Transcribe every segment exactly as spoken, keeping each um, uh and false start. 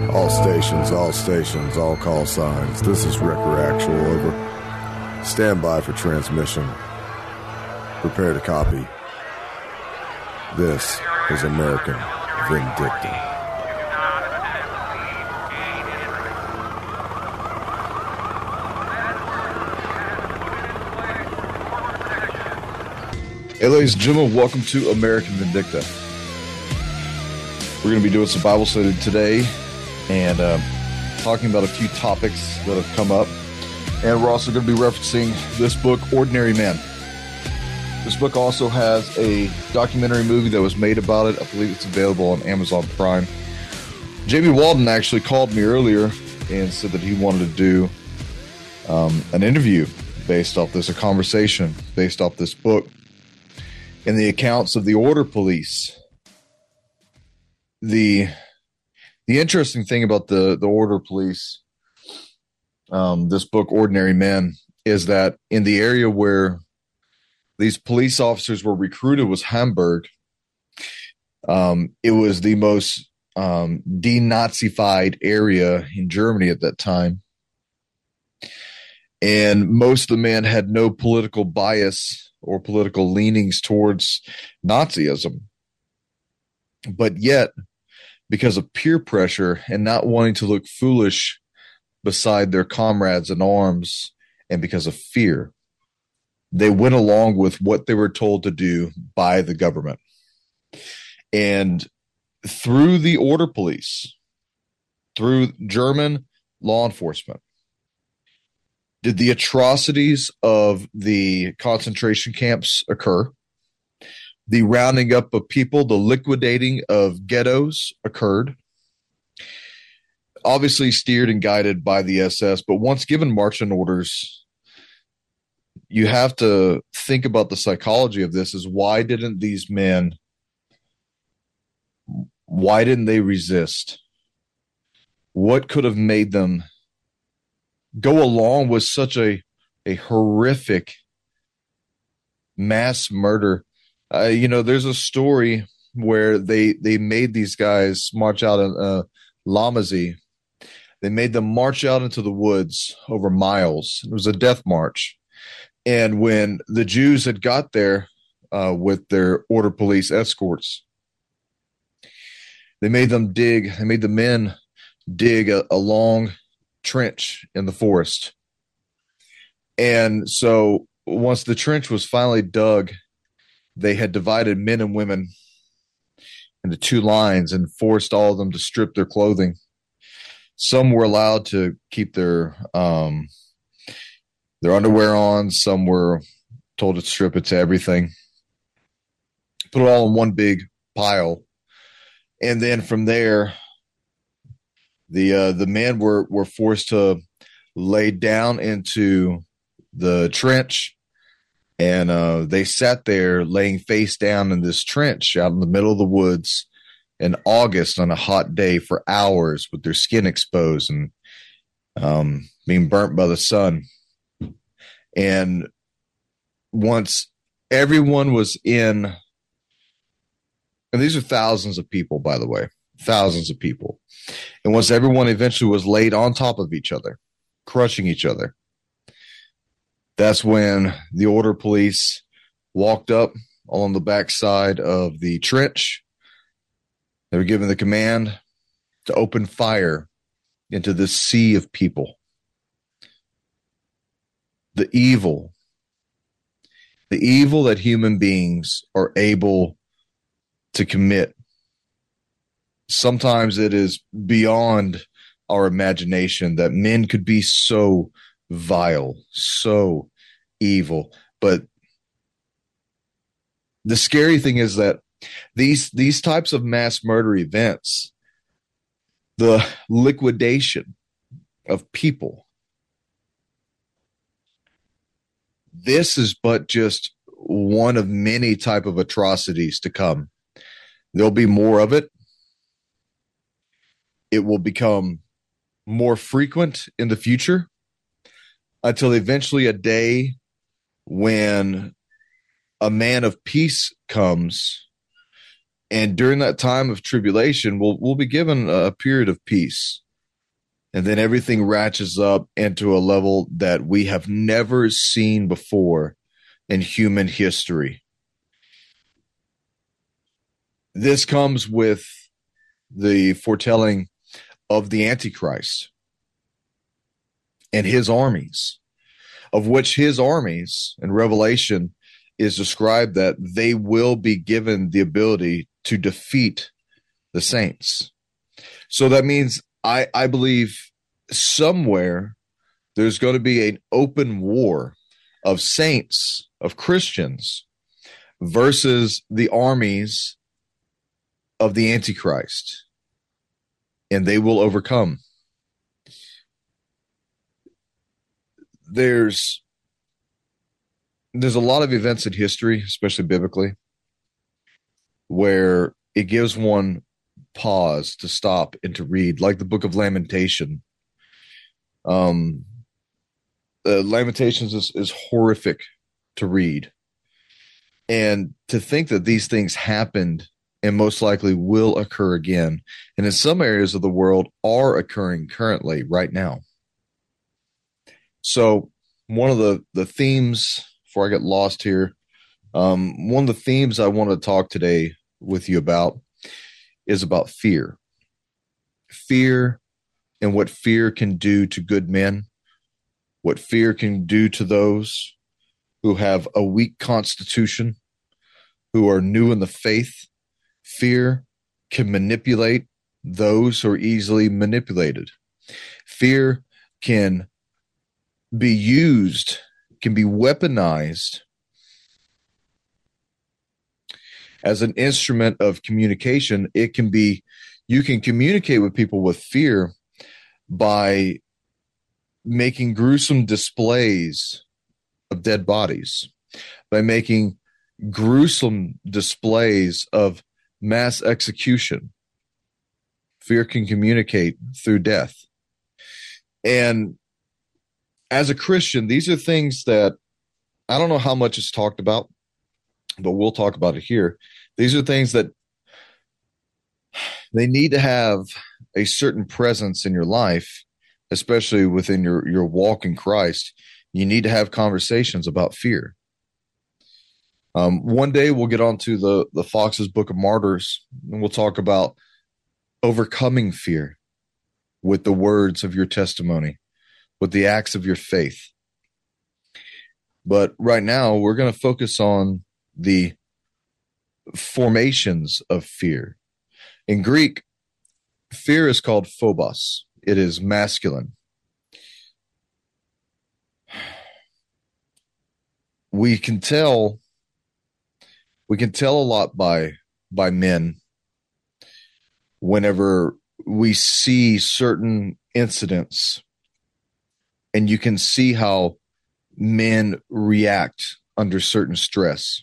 All stations, all stations, all call signs. This is Wrecker Actual, over. Stand by for transmission. Prepare to copy. This is American Vindicta. Hey, ladies and gentlemen, welcome to American Vindicta. We're going to be doing some Bible study today and uh, talking about a few topics that have come up. And we're also going to be referencing this book, Ordinary Men. This book also has a documentary movie that was made about it. I believe it's available on Amazon Prime. Jamie Walden actually called me earlier and said that he wanted to do um, an interview based off this, a conversation based off this book and the accounts of the Order Police. The the interesting thing about the, the Order Police, um, this book, Ordinary Men, is that in the area where these police officers were recruited was Hamburg. Um, it was the most um, denazified area in Germany at that time. And most of the men had no political bias or political leanings towards Nazism. But yet, because of peer pressure and not wanting to look foolish beside their comrades in arms, and because of fear, they went along with what they were told to do by the government. And through the Order Police, through German law enforcement, did the atrocities of the concentration camps occur. The rounding up of people, the liquidating of ghettos occurred. Obviously steered and guided by the S S, but once given marching orders, you have to think about the psychology of this. Is why didn't these men, why didn't they resist? What could have made them go along with such a, a horrific mass murder? Uh, you know, there's a story where they, they made these guys march out in uh, Lamazee. They made them march out into the woods over miles. It was a death march. And when the Jews had got there uh, with their Order Police escorts, they made them dig, they made the men dig a, a long trench in the forest. And so once the trench was finally dug, they had divided men and women into two lines and forced all of them to strip their clothing. Some were allowed to keep their um, their underwear on. Some were told to strip it to everything. Put it all in one big pile. And then from there, the uh, the men were, were forced to lay down into the trench. And uh, they sat there laying face down in this trench out in the middle of the woods in August on a hot day for hours with their skin exposed and um, being burnt by the sun. And once everyone was in, and these are thousands of people, by the way, thousands of people. And once everyone eventually was laid on top of each other, crushing each other, that's when the Order Police walked up along the backside of the trench. They were given the command to open fire into this sea of people. The evil, the evil that human beings are able to commit. Sometimes it is beyond our imagination that men could be so vile, so evil. But the scary thing is that these these types of mass murder events, the liquidation of people, this is but just one of many type of atrocities to come. There'll be more of it. It will become more frequent in the future, until eventually a day when a man of peace comes And during that time of tribulation, we'll, we'll be given a period of peace. And then everything ratchets up into a level that we have never seen before in human history. This comes with the foretelling of the Antichrist and his armies, of which his armies in Revelation is described that they will be given the ability to defeat the saints. So that means I, I believe somewhere there's going to be an open war of saints, of Christians, versus the armies of the Antichrist, and they will overcome. There's there's a lot of events in history, especially biblically, where it gives one pause to stop and to read, like the book of Lamentation. Um, uh, Lamentations is, is horrific to read. And to think that these things happened and most likely will occur again, and in some areas of the world are occurring currently right now. So one of the, the themes, before I get lost here, um, one of the themes I want to talk today with you about is about fear. Fear and what fear can do to good men, what fear can do to those who have a weak constitution, who are new in the faith. Fear can manipulate those who are easily manipulated. Fear can be used, can be weaponized as an instrument of communication. It can be, you can communicate with people with fear by making gruesome displays of dead bodies, by making gruesome displays of mass execution. Fear can communicate through death. And as a Christian, these are things that I don't know how much is talked about, but we'll talk about it here. These are things that they need to have a certain presence in your life, especially within your, your walk in Christ. You need to have conversations about fear. Um, one day we'll get onto the, the Fox's Book of Martyrs, and we'll talk about overcoming fear with the words of your testimony, with the acts of your faith. But right now we're going to focus on the formations of fear. In Greek, fear is called phobos. It is masculine. We can tell, we can tell a lot by, by men whenever we see certain incidents, and you can see how men react under certain stress.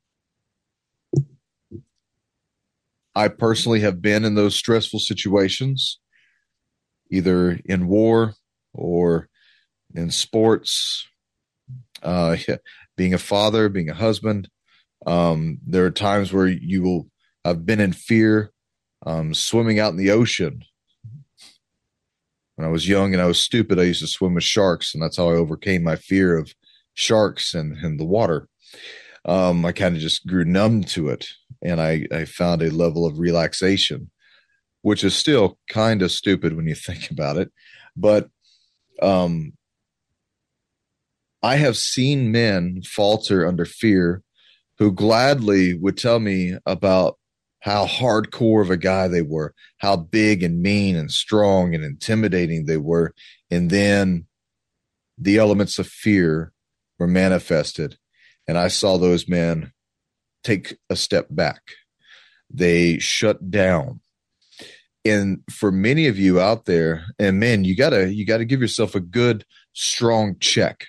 I personally have been in those stressful situations, either in war or in sports, uh, being a father, being a husband. Um, there are times where you will have been in fear, um, swimming out in the ocean. When I was young and I was stupid, I used to swim with sharks, and that's how I overcame my fear of sharks and, and the water. Um, I kind of just grew numb to it, and I, I found a level of relaxation, which is still kind of stupid when you think about it. But um, I have seen men falter under fear who gladly would tell me about how hardcore of a guy they were, how big and mean and strong and intimidating they were. And then the elements of fear were manifested, and I saw those men take a step back. They shut down. And for many of you out there, and man, you gotta, you gotta give yourself a good, strong check.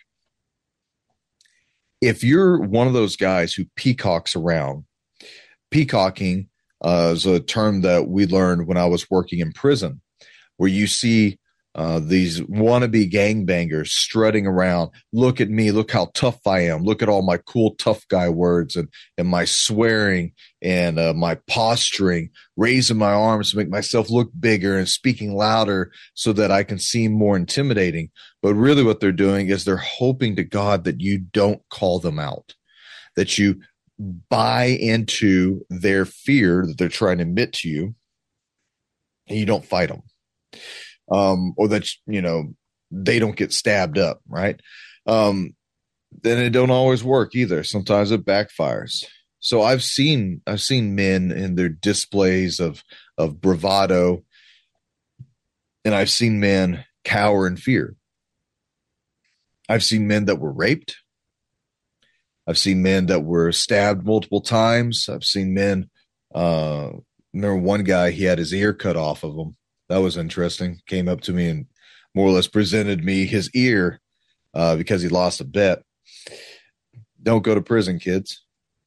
If you're one of those guys who peacocks around, peacocking uh, is a term that we learned when I was working in prison, where you see Uh, these wannabe gangbangers strutting around. Look at me. Look how tough I am. Look at all my cool tough guy words and, and my swearing and uh, my posturing, raising my arms to make myself look bigger and speaking louder so that I can seem more intimidating. But really what they're doing is they're hoping to God that you don't call them out, that you buy into their fear that they're trying to admit to you and you don't fight them. Um, or that, you know, they don't get stabbed up, right? Um, then it don't always work either. Sometimes it backfires. So I've seen, I've seen men in their displays of, of bravado, and I've seen men cower in fear. I've seen men that were raped. I've seen men that were stabbed multiple times. I've seen men, uh, remember one guy, he had his ear cut off of him. That was interesting. Came up to me and more or less presented me his ear uh, because he lost a bet. Don't go to prison, kids.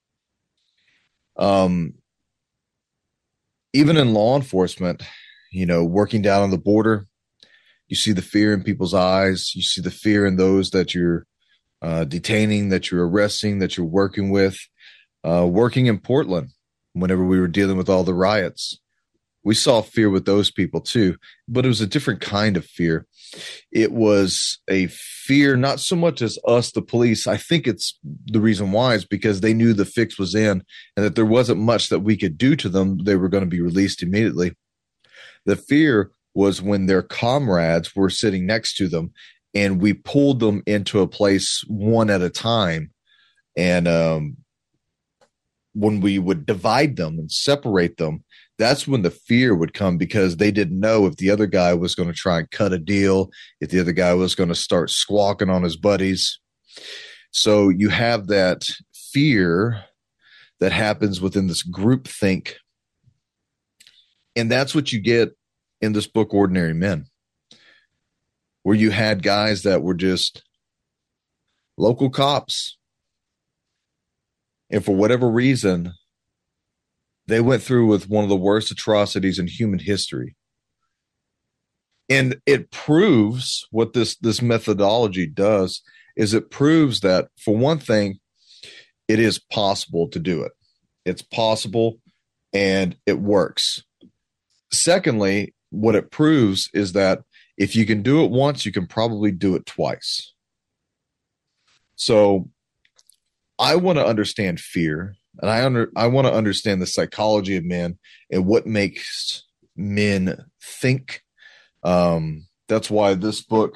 Um, even in law enforcement, you know, working down on the border, you see the fear in people's eyes. You see the fear in those that you're uh, detaining, that you're arresting, that you're working with. Uh, working in Portland, whenever we were dealing with all the riots, we saw fear with those people too, but it was a different kind of fear. It was a fear, not so much as us, the police. I think it's the reason why is because they knew the fix was in and that there wasn't much that we could do to them. They were going to be released immediately. The fear was when their comrades were sitting next to them and we pulled them into a place one at a time. And um, when we would divide them and separate them, that's when the fear would come because they didn't know if the other guy was going to try and cut a deal, if the other guy was going to start squawking on his buddies. So you have that fear that happens within this group think. And that's what you get in this book, Ordinary Men, where you had guys that were just local cops. And for whatever reason, they went through with one of the worst atrocities in human history. And it proves what this, this methodology does is it proves that, for one thing, it is possible to do it. It's possible and it works. Secondly, what it proves is that if you can do it once, you can probably do it twice. So I want to understand fear. And I under I want to understand the psychology of men and what makes men think. Um, that's why this book,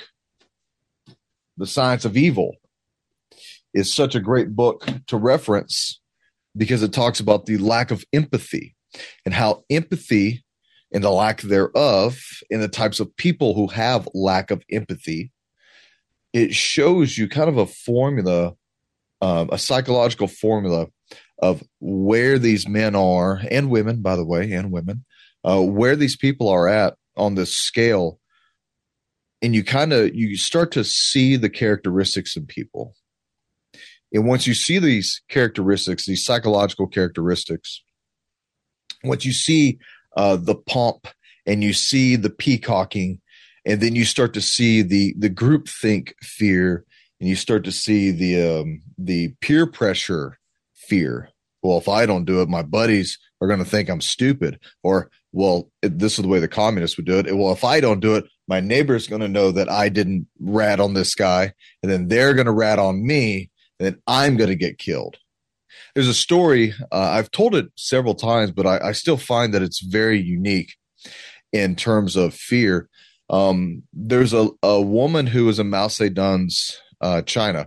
The Science of Evil, is such a great book to reference because it talks about the lack of empathy and how empathy and the lack thereof and the types of people who have lack of empathy. It shows you kind of a formula, um, a psychological formula of where these men are, and women, by the way, and women, uh, where these people are at on this scale. And you kind of, you start to see the characteristics in people. And once you see these characteristics, these psychological characteristics, once you see uh, the pomp and you see the peacocking, and then you start to see the, the groupthink fear, and you start to see the, um, the peer pressure fear. Well, if I don't do it, my buddies are going to think I'm stupid. Or, well, it, this is the way the communists would do it. Well, if I don't do it, my neighbor's going to know that I didn't rat on this guy, and then they're going to rat on me, and then I'm going to get killed. There's a story, uh, I've told it several times, but I, I still find that it's very unique in terms of fear. Um, there's a, a woman who was in Mao Zedong's uh, China.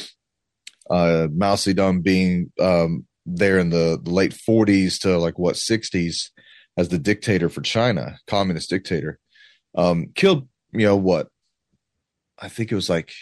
Uh, Mao Zedong being um, there in the, the late forties to like what sixties as the dictator for China, communist dictator, um, killed, you know, what? I think it was like,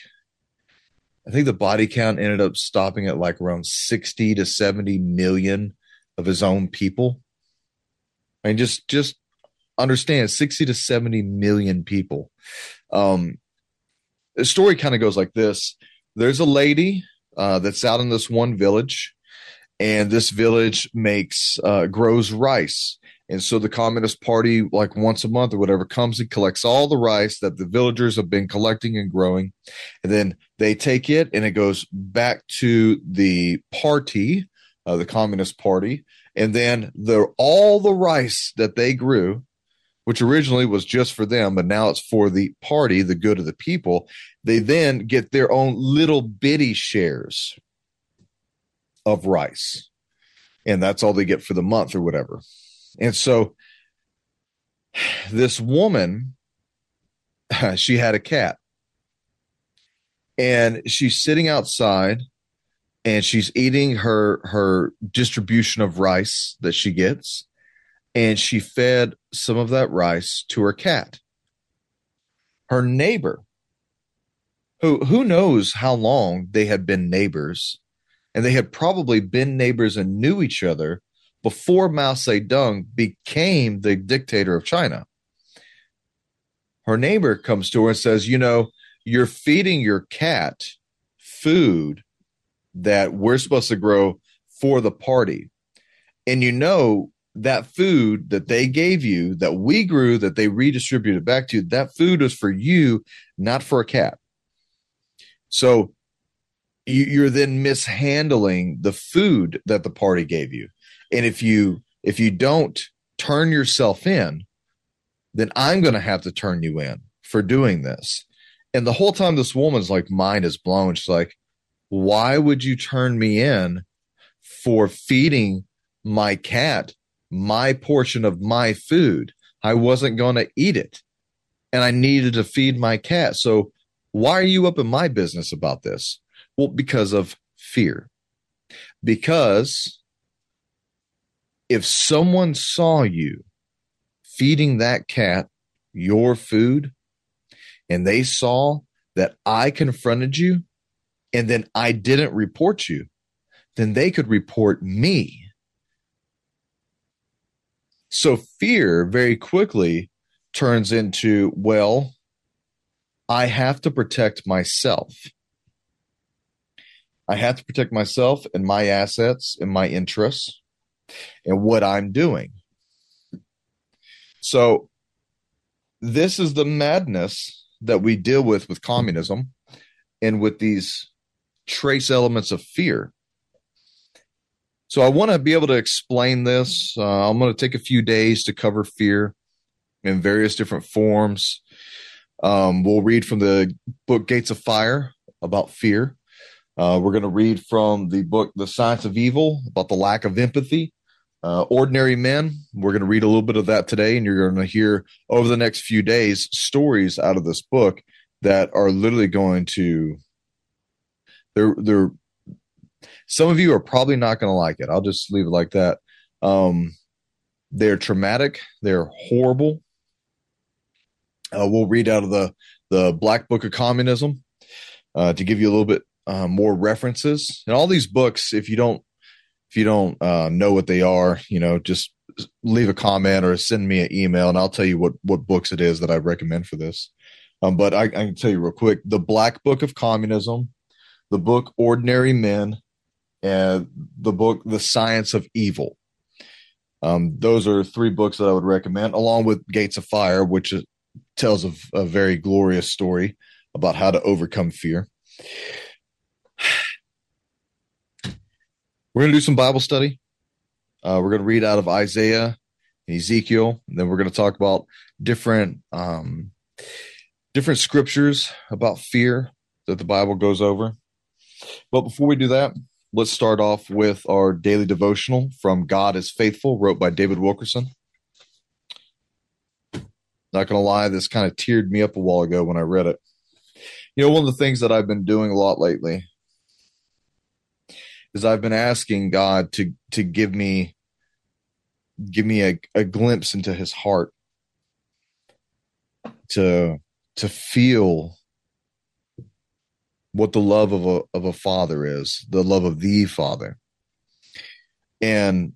I think the body count ended up stopping at like around sixty to seventy million of his own people. I mean, just, just understand sixty to seventy million people. Um, the story kind of goes like this. There's a lady uh, that's out in this one village, and this village makes, uh, grows rice. And so the Communist Party, like once a month or whatever, comes and collects all the rice that the villagers have been collecting and growing. And then they take it and it goes back to the party, uh, the Communist Party. And then the all the rice that they grew, which originally was just for them, but now it's for the party, the good of the people, they then get their own little bitty shares of rice. And that's all they get for the month or whatever. And so this woman, she had a cat. And she's sitting outside and she's eating her her distribution of rice that she gets. And she fed some of that rice to her cat. Her neighbor, who who knows how long they had been neighbors, and they had probably been neighbors and knew each other before Mao Zedong became the dictator of China. Her neighbor comes to her and says, you know, you're feeding your cat food that we're supposed to grow for the party. And you know, that food that they gave you, that we grew, that they redistributed back to you, that food is for you, not for a cat. So you, you're then mishandling the food that the party gave you. And if you if you don't turn yourself in, then I'm going to have to turn you in for doing this. And the whole time this woman's like, mind is blown. She's like, why would you turn me in for feeding my cat my portion of my food? I wasn't going to eat it, and I needed to feed my cat. So why are you up in my business about this? Well, because of fear. Because if someone saw you feeding that cat your food, and they saw that I confronted you, and then I didn't report you, then they could report me. So fear very quickly turns into, well, I have to protect myself. I have to protect myself and my assets and my interests and what I'm doing. So this is the madness that we deal with with communism and with these trace elements of fear. So I want to be able to explain this. Uh, I'm going to take a few days to cover fear in various different forms. Um, we'll read from the book Gates of Fire about fear. Uh, we're going to read from the book The Science of Evil about the lack of empathy. Uh, Ordinary Men, we're going to read a little bit of that today, and you're going to hear over the next few days stories out of this book that are literally going to, they're, they're, some of you are probably not going to like it. I'll just leave it like that. Um, they're traumatic. They're horrible. Uh, we'll read out of the, the Black Book of Communism uh, to give you a little bit uh, more references. And all these books, if you don't, if you don't uh, know what they are, you know, just leave a comment or send me an email, and I'll tell you what, what books it is that I recommend for this. Um, but I, I can tell you real quick, the Black Book of Communism, the book Ordinary Men, and the book The Science of Evil. Um, those are three books that I would recommend, along with Gates of Fire, which is, tells a, a very glorious story about how to overcome fear. We're going to do some Bible study. Uh, we're going to read out of Isaiah and Ezekiel, and then we're going to talk about different um, different scriptures about fear that the Bible goes over. But before we do that, let's start off with our daily devotional from God is Faithful, wrote by David Wilkerson. Not going to lie, this kind of teared me up a while ago when I read it. You know, one of the things that I've been doing a lot lately is I've been asking God to to give me give me a, a glimpse into his heart, to to feel what the love of a of a father is, the love of the Father. And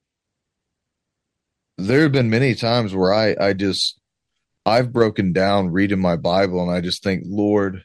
there have been many times where I I just I've broken down reading my Bible, and I just think, Lord,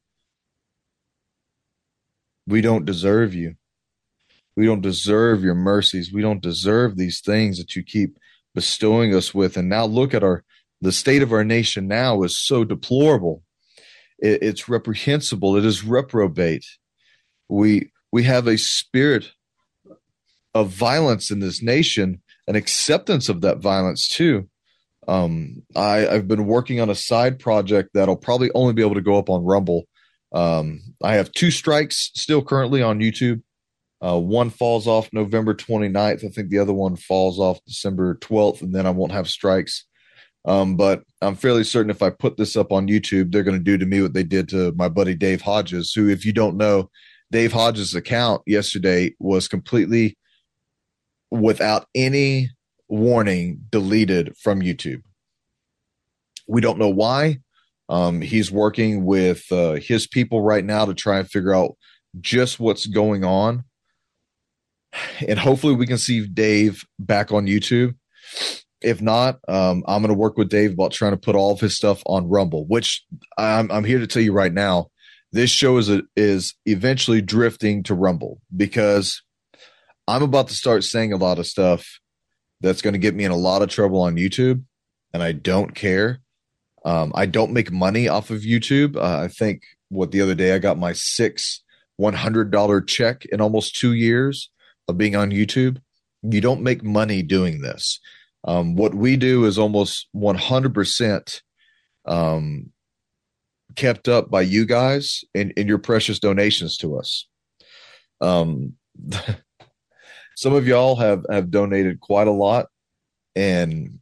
we don't deserve you. We don't deserve your mercies. We don't deserve these things that you keep bestowing us with. And now look at our, the state of our nation now is so deplorable. It, it's reprehensible. It is reprobate. We, we have a spirit of violence in this nation, an acceptance of that violence too. Um, I, I've been working on a side project that'll probably only be able to go up on Rumble. Um, I have two strikes still currently on YouTube. Uh, one falls off November twenty-ninth. I think the other one falls off December twelfth, and then I won't have strikes. Um, but I'm fairly certain if I put this up on YouTube, they're going to do to me what they did to my buddy Dave Hodges, who, if you don't know, Dave Hodges' account yesterday was completely, without any warning, deleted from YouTube. We don't know why. Um, he's working with uh, his people right now to try and figure out just what's going on. And hopefully we can see Dave back on YouTube. If not, um, I'm going to work with Dave about trying to put all of his stuff on Rumble, which I'm, I'm here to tell you right now, this show is, a, is eventually drifting to Rumble, because I'm about to start saying a lot of stuff that's going to get me in a lot of trouble on YouTube, and I don't care. Um, I don't make money off of YouTube. Uh, I think what the other day I got my sixth one hundred dollars check in almost two years of being on YouTube. You don't make money doing this. Um, what we do is almost one hundred percent um, kept up by you guys and, and your precious donations to us. Um, some of y'all have, have donated quite a lot, and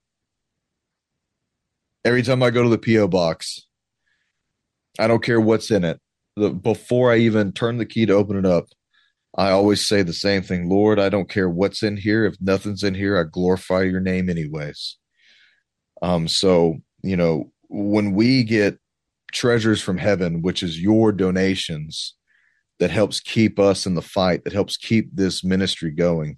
every time I go to the P O box, I don't care what's in it. The, before I even turn the key to open it up, I always say the same thing. Lord, I don't care what's in here. If nothing's in here, I glorify your name anyways. Um, so, you know, when we get treasures from heaven, which is your donations, that helps keep us in the fight, that helps keep this ministry going,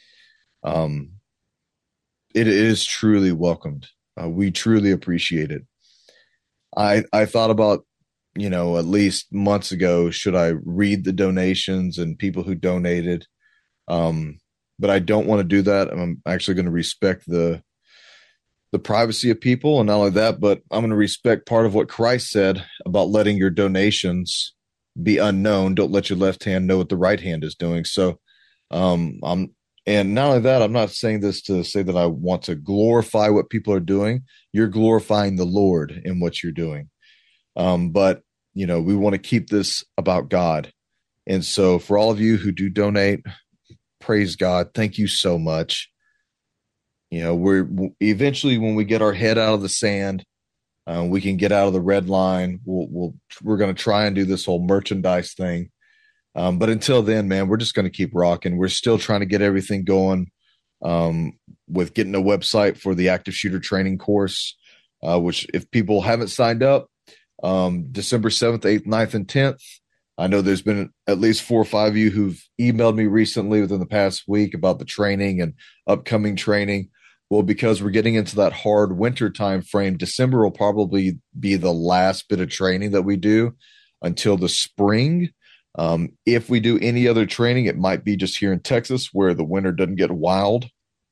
um, it is truly welcomed. Uh, we truly appreciate it. I I thought about, you know, at least months ago, should I read the donations and people who donated? Um, but I don't want to do that. I'm actually going to respect the the privacy of people. And not only that, but I'm going to respect part of what Christ said about letting your donations be unknown. Don't let your left hand know what the right hand is doing. So um, I'm, and not only that, I'm not saying this to say that I want to glorify what people are doing. You're glorifying the Lord in what you're doing. Um, but, you know, we want to keep this about God. And so for all of you who do donate, praise God. Thank you so much. You know, we're eventually, when we get our head out of the sand, uh, we can get out of the red line. We'll, we'll we're going to try and do this whole merchandise thing. Um, but until then, man, we're just going to keep rocking. We're still trying to get everything going um, with getting a website for the active shooter training course, uh, which if people haven't signed up, um, December seventh, eighth, ninth, and tenth. I know there's been at least four or five of you who've emailed me recently within the past week about the training and upcoming training. Well, because we're getting into that hard winter time frame, December will probably be the last bit of training that we do until the spring. Um, if we do any other training, it might be just here in Texas where the winter doesn't get wild,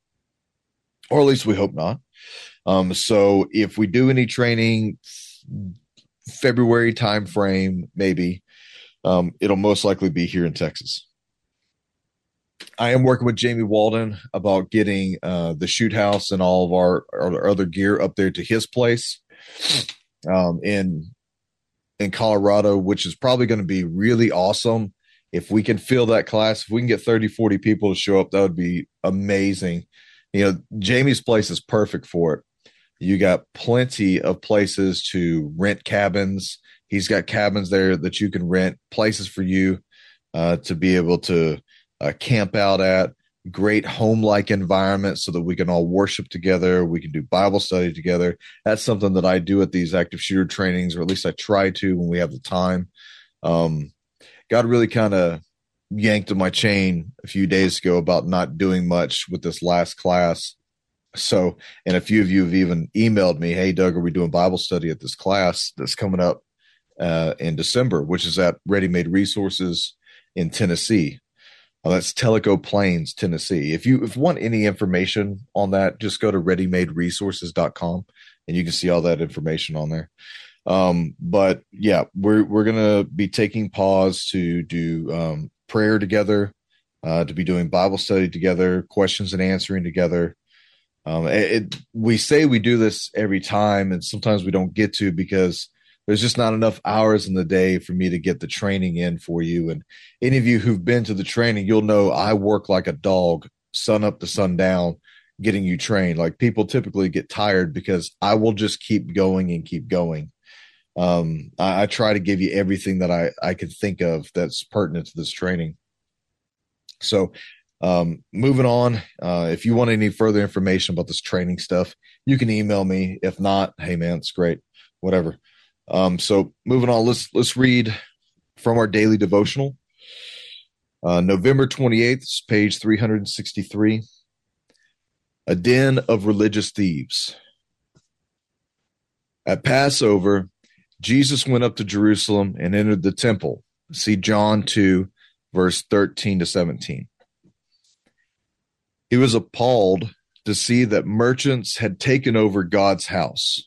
or at least we hope not. Um, so if we do any training, February time frame, maybe, um, it'll most likely be here in Texas. I am working with Jamie Walden about getting uh, the shoot house and all of our, our other gear up there to his place um, in in Colorado, which is probably going to be really awesome. If we can fill that class, if we can get thirty, forty people to show up, that would be amazing. You know, Jamie's place is perfect for it. You got plenty of places to rent cabins. He's got cabins there that you can rent, places for you uh, to be able to uh, camp out at, great home-like environment so that we can all worship together. We can do Bible study together. That's something that I do at these active shooter trainings, or at least I try to when we have the time. Um, God really kind of yanked on my chain a few days ago about not doing much with this last class. So, and a few of you have even emailed me, hey, Doug, are we doing Bible study at this class that's coming up uh, in December, which is at Ready Made Resources in Tennessee. Uh, that's Tellico Plains, Tennessee. If you if you want any information on that, just go to ready made resources dot com and you can see all that information on there. Um, but yeah, we're we're gonna be taking pause to do um, prayer together, uh, to be doing Bible study together, questions and answering together. Um, it, it, we say we do this every time, and sometimes we don't get to because there's just not enough hours in the day for me to get the training in for you. And any of you who've been to the training, you'll know I work like a dog, sun up to sundown, getting you trained. Like, people typically get tired because I will just keep going and keep going. Um, I, I try to give you everything that I, I could think of that's pertinent to this training. So, um, moving on, uh, if you want any further information about this training stuff, you can email me. If not, hey man, it's great, whatever. Um, so moving on, let's, let's read from our daily devotional, uh, November twenty-eighth, page three hundred sixty-three, a den of religious thieves. At Passover, Jesus went up to Jerusalem and entered the temple. See John two, verse thirteen to seventeen. He was appalled to see that merchants had taken over God's house.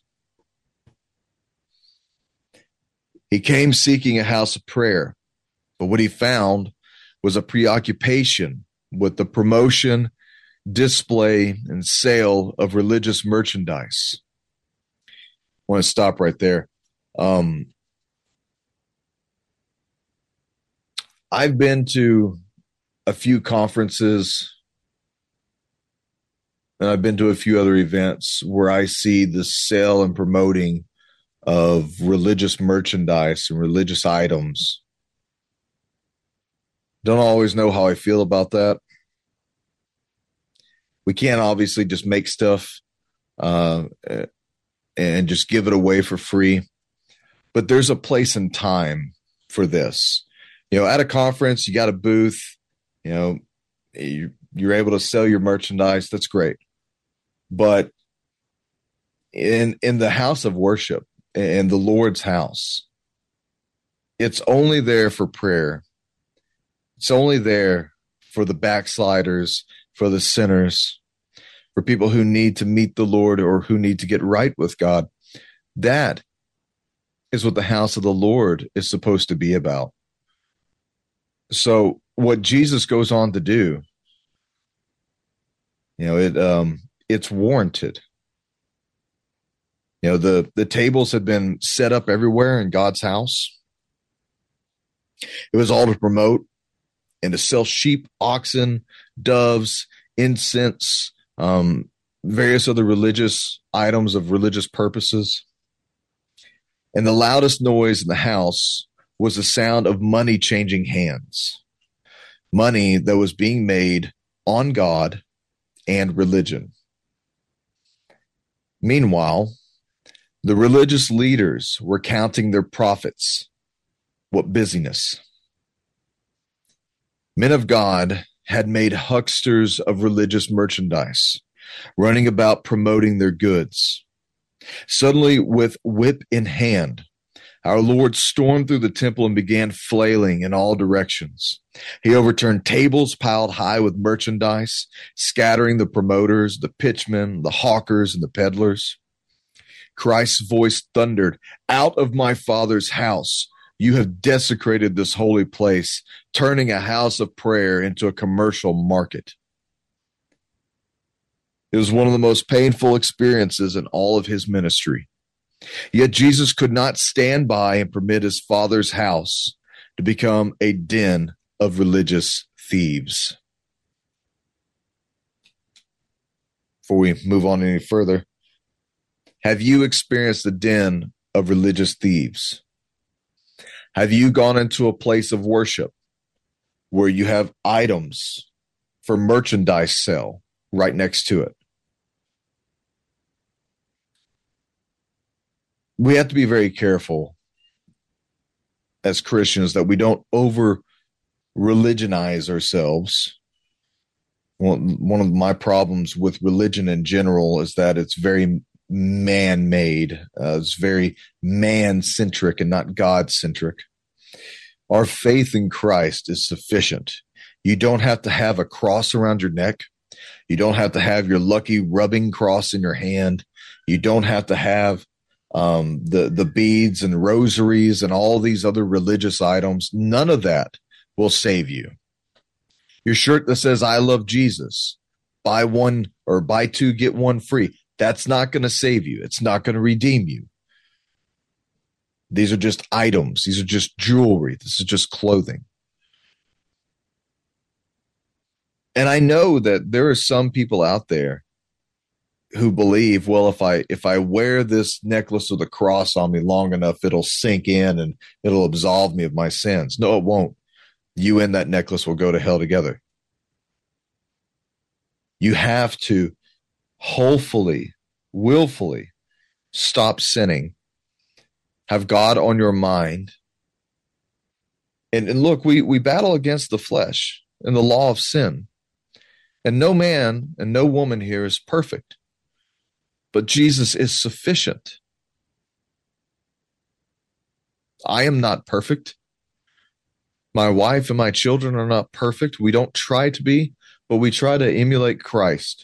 He came seeking a house of prayer, but what he found was a preoccupation with the promotion, display, and sale of religious merchandise. I want to stop right there. Um, I've been to a few conferences, and I've been to a few other events where I see the sale and promoting of religious merchandise and religious items. Don't always know how I feel about that. We can't obviously just make stuff uh, and just give it away for free. But there's a place and time for this. You know, at a conference, you got a booth, you know, you're able to sell your merchandise. That's great. But in in the house of worship, in the Lord's house, it's only there for prayer. It's only there for the backsliders, for the sinners, for people who need to meet the Lord or who need to get right with God. That is what the house of the Lord is supposed to be about. So what Jesus goes on to do, you know, it um, it's warranted. You know, the, the tables had been set up everywhere in God's house. It was all to promote and to sell sheep, oxen, doves, incense, um, various other religious items of religious purposes. And the loudest noise in the house was the sound of money changing hands, money that was being made on God and religion. Meanwhile, the religious leaders were counting their profits. What busyness. Men of God had made hucksters of religious merchandise, running about promoting their goods. Suddenly, with whip in hand, our Lord stormed through the temple and began flailing in all directions. He overturned tables piled high with merchandise, scattering the promoters, the pitchmen, the hawkers, and the peddlers. Christ's voice thundered, "Out of my Father's house, you have desecrated this holy place, turning a house of prayer into a commercial market." It was one of the most painful experiences in all of his ministry. Yet Jesus could not stand by and permit his Father's house to become a den of religious thieves. Before we move on any further, have you experienced the den of religious thieves? Have you gone into a place of worship where you have items for merchandise sale right next to it? We have to be very careful as Christians that we don't over religionize ourselves. One, one of my problems with religion in general is that it's very man-made. Uh, it's very man-centric and not God-centric. Our faith in Christ is sufficient. You don't have to have a cross around your neck. You don't have to have your lucky rubbing cross in your hand. You don't have to have um, the, the beads and rosaries and all these other religious items. None of that will save you. Your shirt that says, I love Jesus, buy one or buy two, get one free. That's not going to save you. It's not going to redeem you. These are just items. These are just jewelry. This is just clothing. And I know that there are some people out there who believe, well, if I if I wear this necklace with a cross on me long enough, it'll sink in and it'll absolve me of my sins. No, it won't. You and that necklace will go to hell together. You have to wholefully, willfully stop sinning. Have God on your mind. And, and look, we, we battle against the flesh and the law of sin. And no man and no woman here is perfect. But Jesus is sufficient. I am not perfect. My wife and my children are not perfect. We don't try to be, but we try to emulate Christ.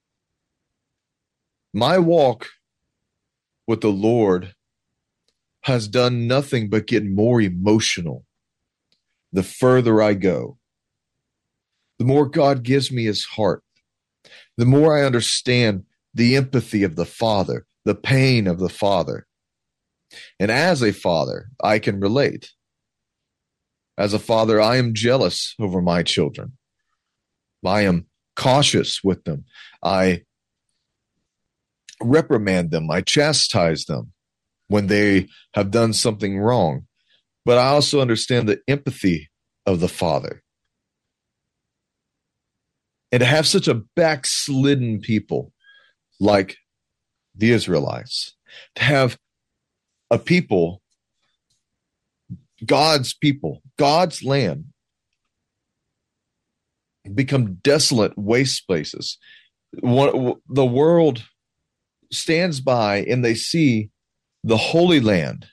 My walk with the Lord has done nothing but get more emotional the further I go. The more God gives me his heart, the more I understand the empathy of the Father, the pain of the Father. And as a father, I can relate. As a father, I am jealous over my children. I am cautious with them. I reprimand them. I chastise them when they have done something wrong. But I also understand the empathy of the Father. And to have such a backslidden people like the Israelites, to have a people, God's people, God's land, become desolate waste places. One, the world stands by and they see the Holy Land.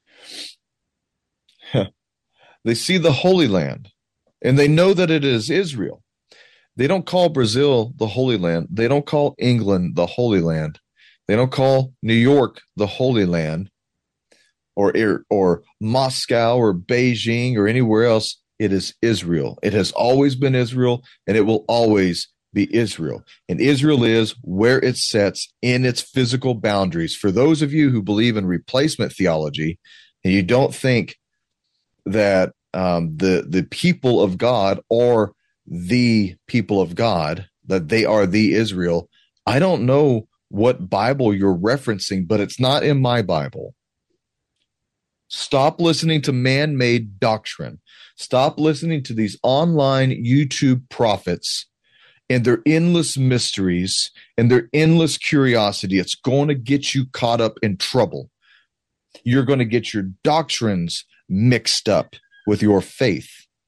They see the Holy Land and they know that it is Israel. They don't call Brazil the Holy Land. They don't call England the Holy Land. They don't call New York the Holy Land, or, or Moscow or Beijing or anywhere else. It is Israel. It has always been Israel, and it will always be Israel. And Israel is where it sets in its physical boundaries. For those of you who believe in replacement theology, and you don't think that um, the the people of God are the people of God, that they are the Israel, I don't know what Bible you're referencing, but it's not in my Bible. Stop listening to man-made doctrine. Stop listening to these online YouTube prophets and their endless mysteries and their endless curiosity. It's going to get you caught up in trouble. You're going to get your doctrines mixed up with your faith.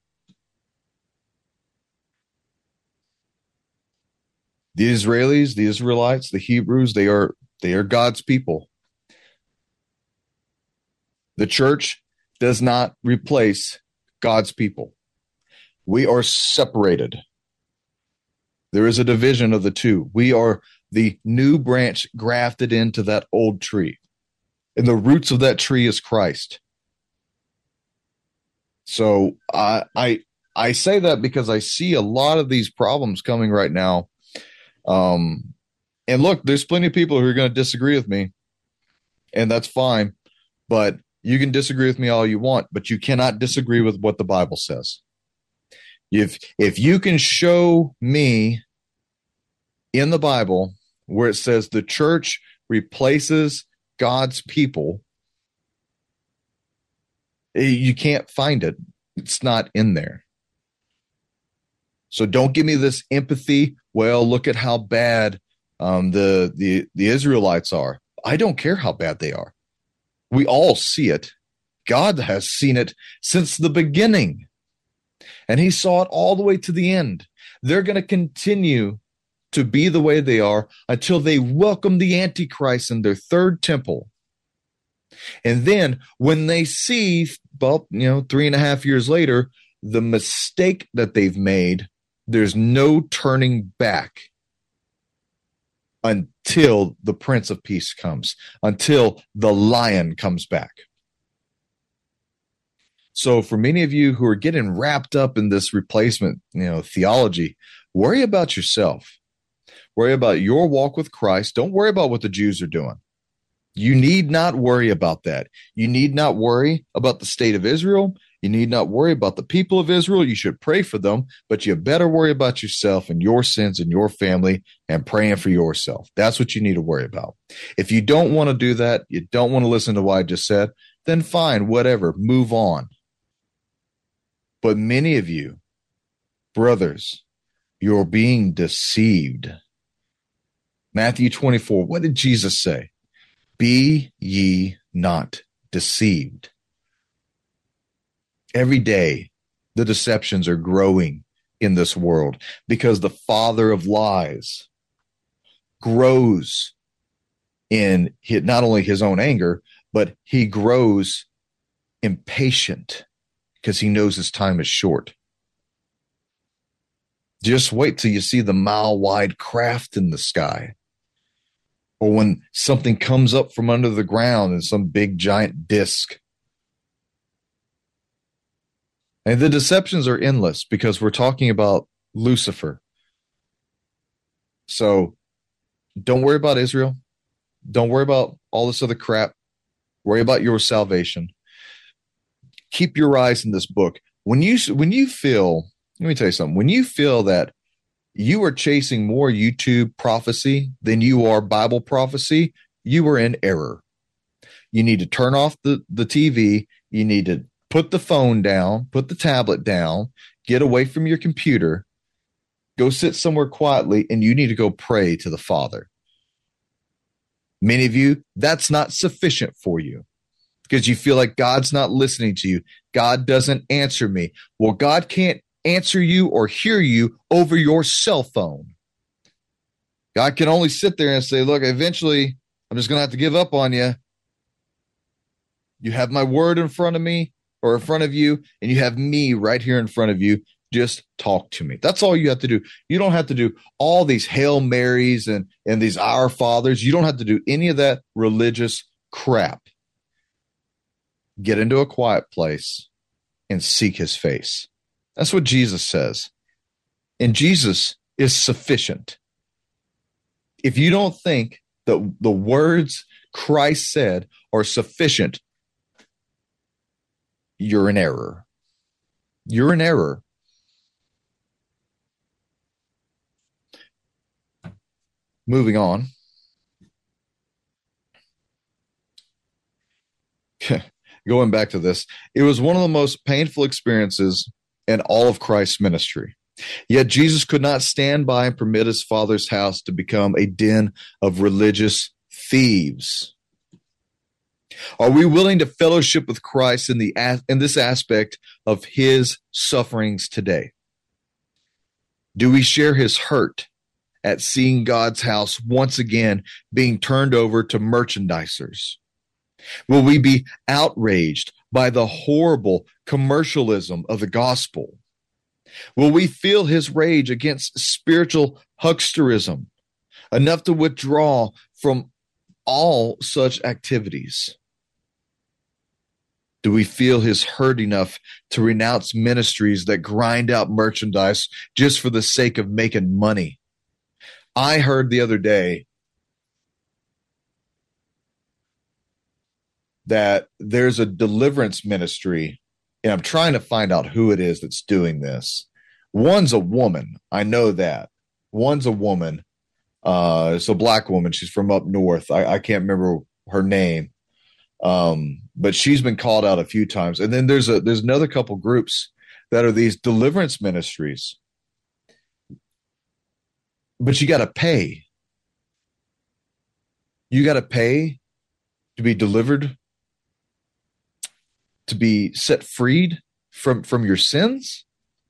The Israelis, the Israelites, the Hebrews, they are they are God's people. The church does not replace God's people. We are separated. There is a division of the two. We are the new branch grafted into that old tree. And the roots of that tree is Christ. So I I I say that because I see a lot of these problems coming right now. Um, and look, there's plenty of people who are going to disagree with me, and that's fine. But you can disagree with me all you want, but you cannot disagree with what the Bible says. If if you can show me in the Bible where it says the church replaces God's people, you can't find it. It's not in there. So don't give me this empathy. Well, look at how bad um, the, the, the Israelites are. I don't care how bad they are. We all see it. God has seen it since the beginning. And he saw it all the way to the end. They're going to continue to be the way they are until they welcome the Antichrist in their third temple. And then when they see, well, you know, three and a half years later, the mistake that they've made, there's no turning back until the Prince of Peace comes, until the Lion comes back. So for many of you who are getting wrapped up in this replacement, you know, theology, worry about yourself. Worry about your walk with Christ. Don't worry about what the Jews are doing. You need not worry about that. You need not worry about the state of Israel. You need not worry about the people of Israel. You should pray for them, but you better worry about yourself and your sins and your family and praying for yourself. That's what you need to worry about. If you don't want to do that, you don't want to listen to what I just said, then fine, whatever, move on. But many of you, brothers, you're being deceived. Matthew twenty-four, what did Jesus say? Be ye not deceived. Every day, the deceptions are growing in this world because the father of lies grows in not only his own anger, but he grows impatient because he knows his time is short. Just wait till you see the mile-wide craft in the sky, or when something comes up from under the ground in some big giant disc. And the deceptions are endless because we're talking about Lucifer. So don't worry about Israel. Don't worry about all this other crap. Worry about your salvation. Keep your eyes in this book. When you when you feel, let me tell you something. When you feel that you are chasing more YouTube prophecy than you are Bible prophecy, you are in error. You need to turn off the, the T V. You need to put the phone down, put the tablet down, get away from your computer, go sit somewhere quietly, and you need to go pray to the Father. Many of you, that's not sufficient for you because you feel like God's not listening to you. God doesn't answer me. Well, God can't answer you or hear you over your cell phone. God can only sit there and say, look, eventually I'm just going to have to give up on you. You have my word in front of me or in front of you, and you have me right here in front of you. Just talk to me. That's all you have to do. You don't have to do all these Hail Marys and, and these Our Fathers. You don't have to do any of that religious crap. Get into a quiet place and seek his face. That's what Jesus says. And Jesus is sufficient. If you don't think that the words Christ said are sufficient, you're in error. You're in error. Moving on. Going back to this, it was one of the most painful experiences in all of Christ's ministry. Yet Jesus could not stand by and permit his Father's house to become a den of religious thieves. Are we willing to fellowship with Christ in the in this aspect of his sufferings today? Do we share his hurt at seeing God's house once again being turned over to merchandisers? Will we be outraged by the horrible commercialism of the gospel? Will we feel his rage against spiritual hucksterism enough to withdraw from all such activities? Do we feel his hurt enough to renounce ministries that grind out merchandise just for the sake of making money? I heard the other day that there's a deliverance ministry, and I'm trying to find out who it is that's doing this. One's a woman. I know that. One's a woman. Uh, it's a black woman. She's from up north. I, I can't remember her name. Um, but she's been called out a few times. And then there's a there's another couple groups that are these deliverance ministries. But you got to pay. You got to pay to be delivered, to be set freed from, from your sins?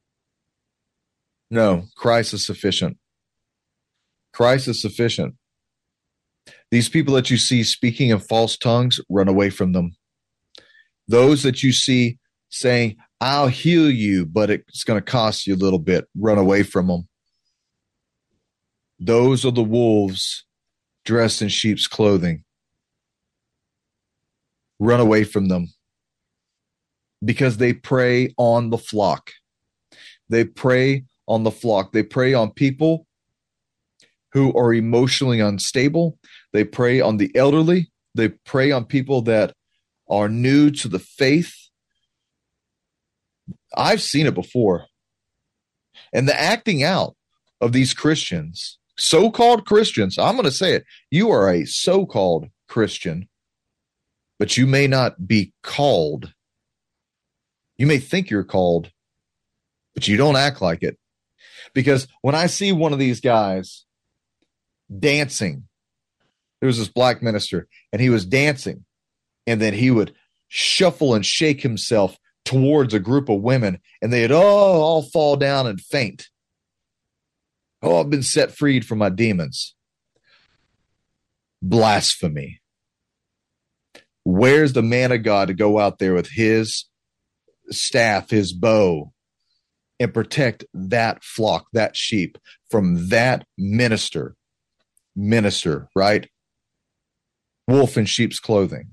No, Christ is sufficient. Christ is sufficient. These people that you see speaking in false tongues, run away from them. Those that you see saying, I'll heal you, but it's going to cost you a little bit. Run away from them. Those are the wolves dressed in sheep's clothing. Run away from them because they prey on the flock. They prey on the flock. They prey on people who are emotionally unstable. They prey on the elderly. They prey on people that are new to the faith. I've seen it before. And the acting out of these Christians, so-called Christians, I'm going to say it. You are a so-called Christian, but you may not be called. You may think you're called, but you don't act like it. Because when I see one of these guys dancing, there was this black minister, and he was dancing, and then he would shuffle and shake himself towards a group of women, and they'd oh, all fall down and faint. Oh, I've been set freed from my demons. Blasphemy. Where's the man of God to go out there with his staff, his bow, and protect that flock, that sheep from that minister? Minister, right? Wolf in sheep's clothing.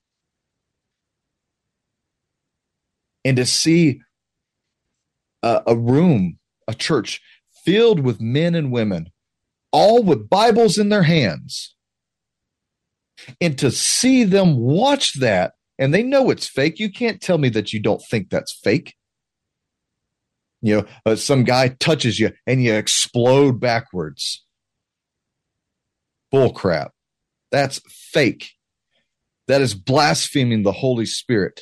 And to see a, a room, a church filled with men and women, all with Bibles in their hands, and to see them watch that, and they know it's fake. You can't tell me that you don't think that's fake. You know, uh, some guy touches you and you explode backwards. Bull crap. That's fake. That is blaspheming the Holy Spirit.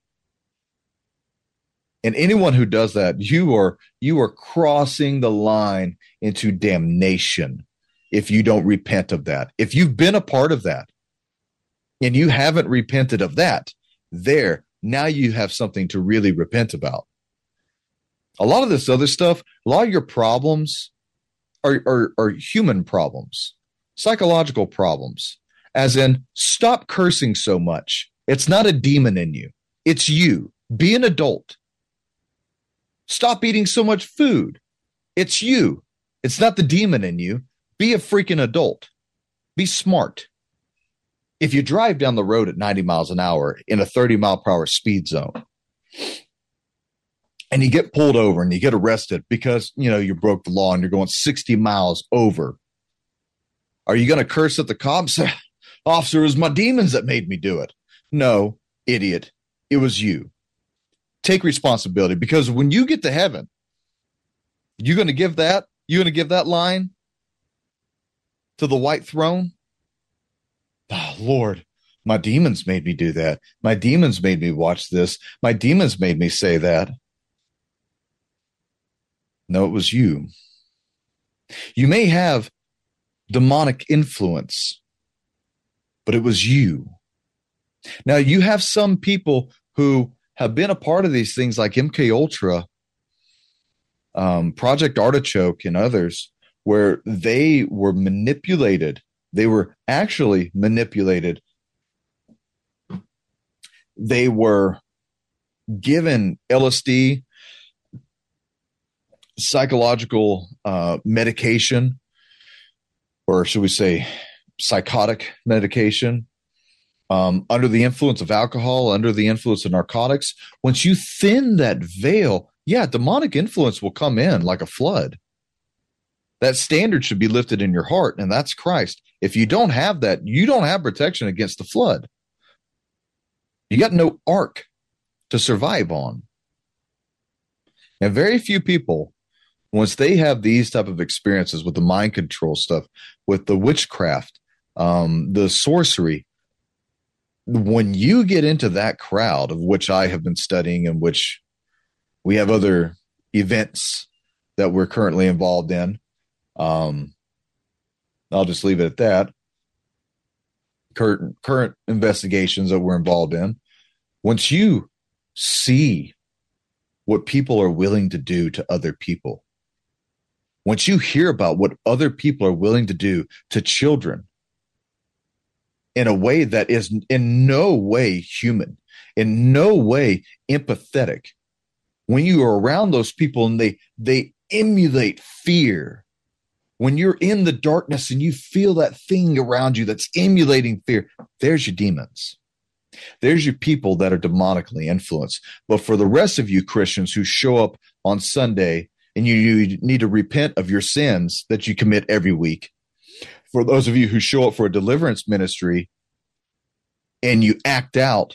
And anyone who does that, you are you are crossing the line into damnation if you don't repent of that. If you've been a part of that and you haven't repented of that, there, now you have something to really repent about. A lot of this other stuff, a lot of your problems are, are, are human problems, psychological problems, as in stop cursing so much. It's not a demon in you. It's you. Be an adult. Stop eating so much food. It's you. It's not the demon in you. Be a freaking adult. Be smart. If you drive down the road at ninety miles an hour in a thirty mile per hour speed zone and you get pulled over and you get arrested because, you know, you broke the law and you're going sixty miles over, are you going to curse at the cops? Officer, it was my demons that made me do it. No, idiot. It was you. Take responsibility, because when you get to heaven, you're going to give that, you're going to give that line to the white throne. Oh, Lord, my demons made me do that. My demons made me watch this. My demons made me say that. No, it was you. You may have demonic influence, but it was you. Now, you have some people who have been a part of these things like M K Ultra, um, Project Artichoke, and others, where they were manipulated. They were actually manipulated. They were given L S D, psychological uh, medication, or should we say psychotic medication, um, under the influence of alcohol, under the influence of narcotics. Once you thin that veil, yeah, demonic influence will come in like a flood. That standard should be lifted in your heart, and that's Christ. If you don't have that, you don't have protection against the flood. You got no ark to survive on. And very few people, once they have these type of experiences with the mind control stuff, with the witchcraft, um, the sorcery, when you get into that crowd, of which I have been studying, and which we have other events that we're currently involved in, um, I'll just leave it at that. Current, current investigations that we're involved in. Once you see what people are willing to do to other people, once you hear about what other people are willing to do to children in a way that is in no way human, in no way empathetic, when you are around those people and they they emulate fear, when you're in the darkness and you feel that thing around you that's emulating fear, there's your demons. There's your people that are demonically influenced. But for the rest of you Christians who show up on Sunday and you, you need to repent of your sins that you commit every week, for those of you who show up for a deliverance ministry and you act out,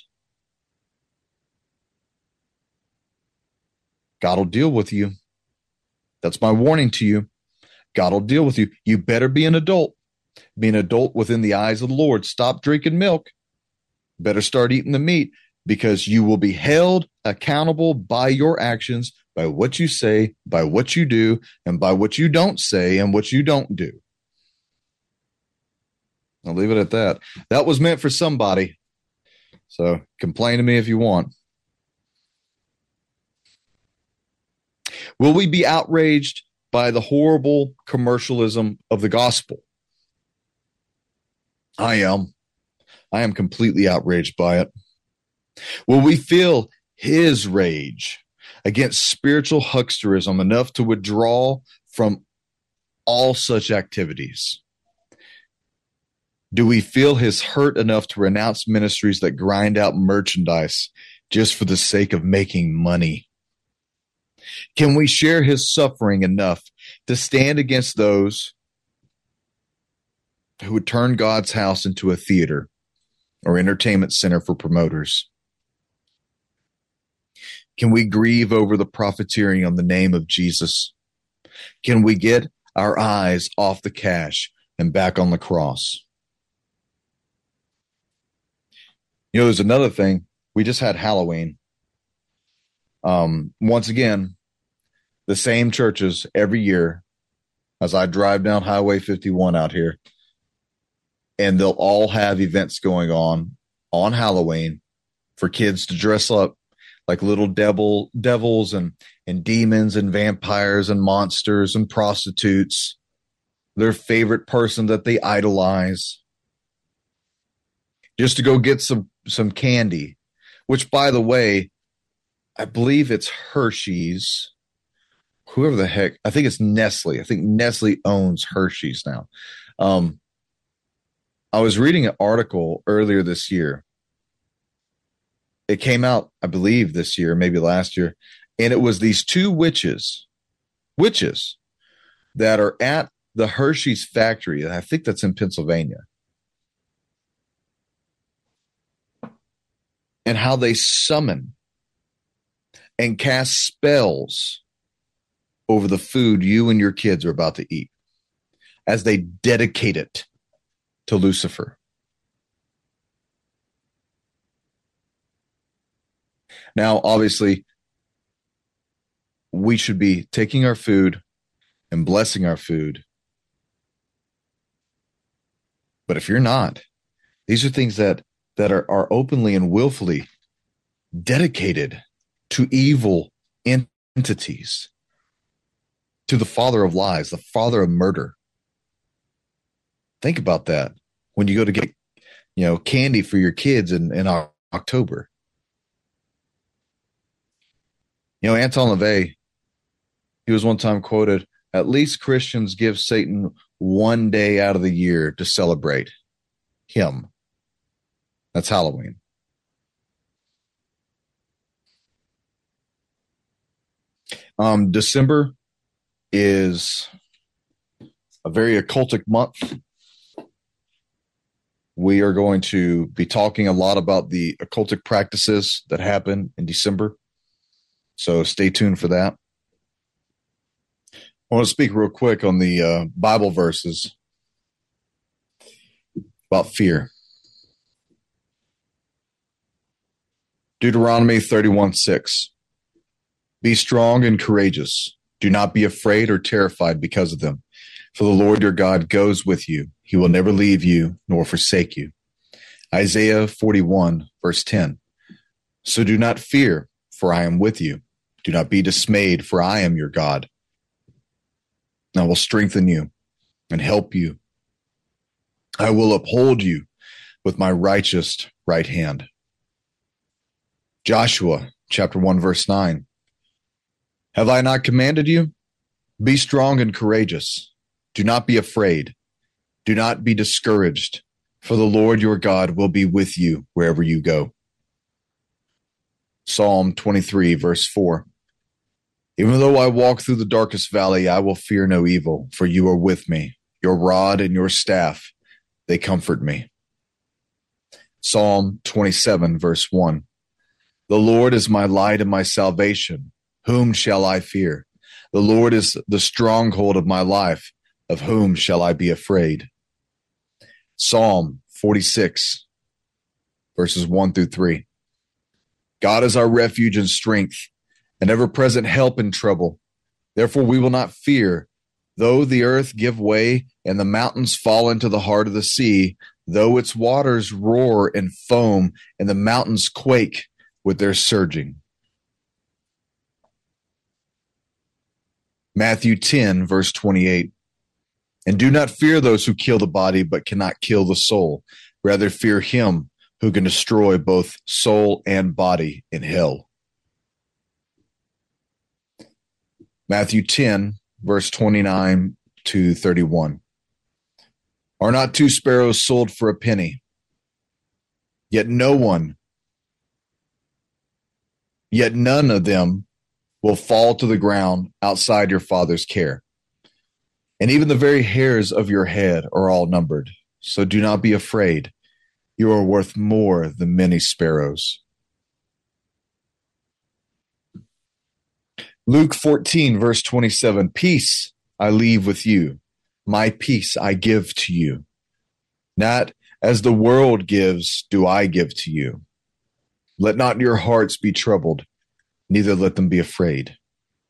God will deal with you. That's my warning to you. God will deal with you. You better be an adult. Be an adult within the eyes of the Lord. Stop drinking milk. Better start eating the meat, because you will be held accountable by your actions, by what you say, by what you do, and by what you don't say and what you don't do. I'll leave it at that. That was meant for somebody. So complain to me if you want. Will we be outraged by the horrible commercialism of the gospel? I am. I am completely outraged by it. Will we feel his rage against spiritual hucksterism enough to withdraw from all such activities? Do we feel his hurt enough to renounce ministries that grind out merchandise just for the sake of making money? Can we share his suffering enough to stand against those who would turn God's house into a theater or entertainment center for promoters? Can we grieve over the profiteering on the name of Jesus? Can we get our eyes off the cash and back on the cross? You know, there's another thing. We just had Halloween. Um, once again, the same churches every year as I drive down Highway fifty-one out here, and they'll all have events going on on Halloween for kids to dress up like little devil devils and, and demons and vampires and monsters and prostitutes, their favorite person that they idolize, just to go get some, some candy, which, by the way, I believe it's Hershey's. Whoever the heck, I think it's Nestle. I think Nestle owns Hershey's now. Um, I was reading an article earlier this year. It came out, I believe, this year, maybe last year. And it was these two witches, witches that are at the Hershey's factory. And I think that's in Pennsylvania. And how they summon and cast spells over the food you and your kids are about to eat as they dedicate it to Lucifer. Now, obviously, we should be taking our food and blessing our food. But if you're not, these are things that, that are, are openly and willfully dedicated to evil entities, to the father of lies, the father of murder. Think about that when you go to get, you know, candy for your kids in, in October. You know, Anton LaVey, he was one time quoted, "At least Christians give Satan one day out of the year to celebrate him." That's Halloween. Um, December is a very occultic month. We are going to be talking a lot about the occultic practices that happen in December. So stay tuned for that. I want to speak real quick on the uh, Bible verses about fear. Deuteronomy thirty-one six. Be strong and courageous. Do not be afraid or terrified because of them. For the Lord your God goes with you. He will never leave you nor forsake you. Isaiah forty-one, verse ten. So do not fear, for I am with you. Do not be dismayed, for I am your God. I will strengthen you and help you. I will uphold you with my righteous right hand. Joshua chapter one, verse nine. Have I not commanded you? Be strong and courageous. Do not be afraid. Do not be discouraged, for the Lord your God will be with you wherever you go. Psalm twenty-three, verse four. Even though I walk through the darkest valley, I will fear no evil, for you are with me. Your rod and your staff, they comfort me. Psalm twenty-seven, verse one. The Lord is my light and my salvation. Whom shall I fear? The Lord is the stronghold of my life. Of whom shall I be afraid? Psalm forty-six, verses one through three. God is our refuge and strength, an ever-present help in trouble. Therefore we will not fear, though the earth give way and the mountains fall into the heart of the sea, though its waters roar and foam and the mountains quake with their surging. Matthew ten, verse twenty-eight. And do not fear those who kill the body, but cannot kill the soul. Rather fear him who can destroy both soul and body in hell. Matthew ten, verse twenty-nine to thirty-one. Are not two sparrows sold for a penny? Yet no one, yet none of them will fall to the ground outside your Father's care. And even the very hairs of your head are all numbered. So do not be afraid. You are worth more than many sparrows. Luke fourteen, verse twenty-seven. Peace I leave with you. My peace I give to you. Not as the world gives, do I give to you. Let not your hearts be troubled, neither let them be afraid.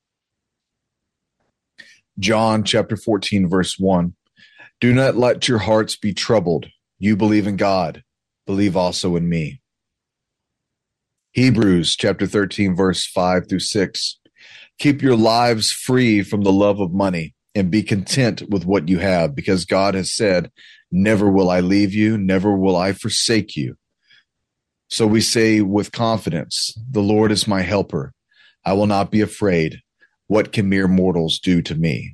John chapter fourteen, verse one. Do not let your hearts be troubled. You believe in God. Believe also in me. Hebrews chapter thirteen, verse five through six. Keep your lives free from the love of money and be content with what you have, because God has said, never will I leave you, never will I forsake you. So we say with confidence, the Lord is my helper. I will not be afraid. What can mere mortals do to me?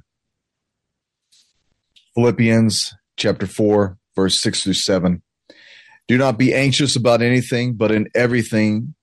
Philippians chapter four, verse six through seven. Do not be anxious about anything, but in everything,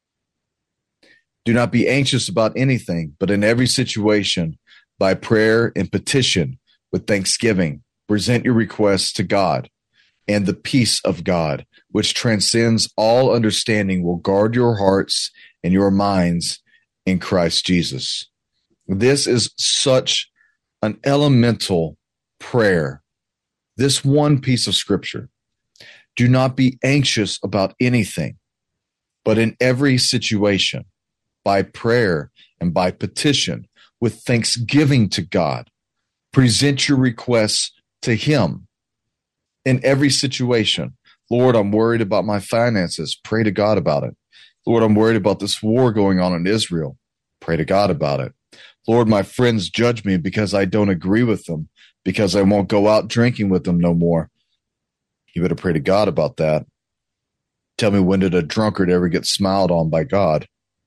do not be anxious about anything, but in every situation, by prayer and petition, with thanksgiving, present your requests to God, and the peace of God, which transcends all understanding, will guard your hearts and your minds in Christ Jesus. This is such an elemental prayer. This one piece of scripture. Do not be anxious about anything, but in every situation, by prayer and by petition, with thanksgiving to God, present your requests to him in every situation. Lord, I'm worried about my finances. Pray to God about it. Lord, I'm worried about this war going on in Israel. Pray to God about it. Lord, my friends judge me because I don't agree with them, because I won't go out drinking with them no more. You better pray to God about that. Tell me, when did a drunkard ever get smiled on by God?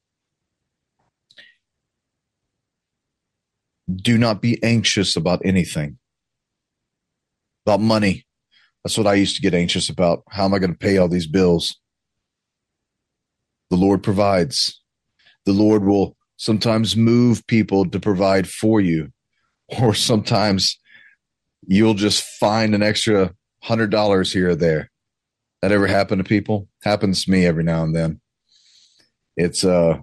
Do not be anxious about anything. About money. That's what I used to get anxious about. How am I going to pay all these bills? The Lord provides. The Lord will sometimes move people to provide for you, or sometimes you'll just find an extra hundred dollars here or there. That ever happen to people? Happens to me every now and then. It's uh,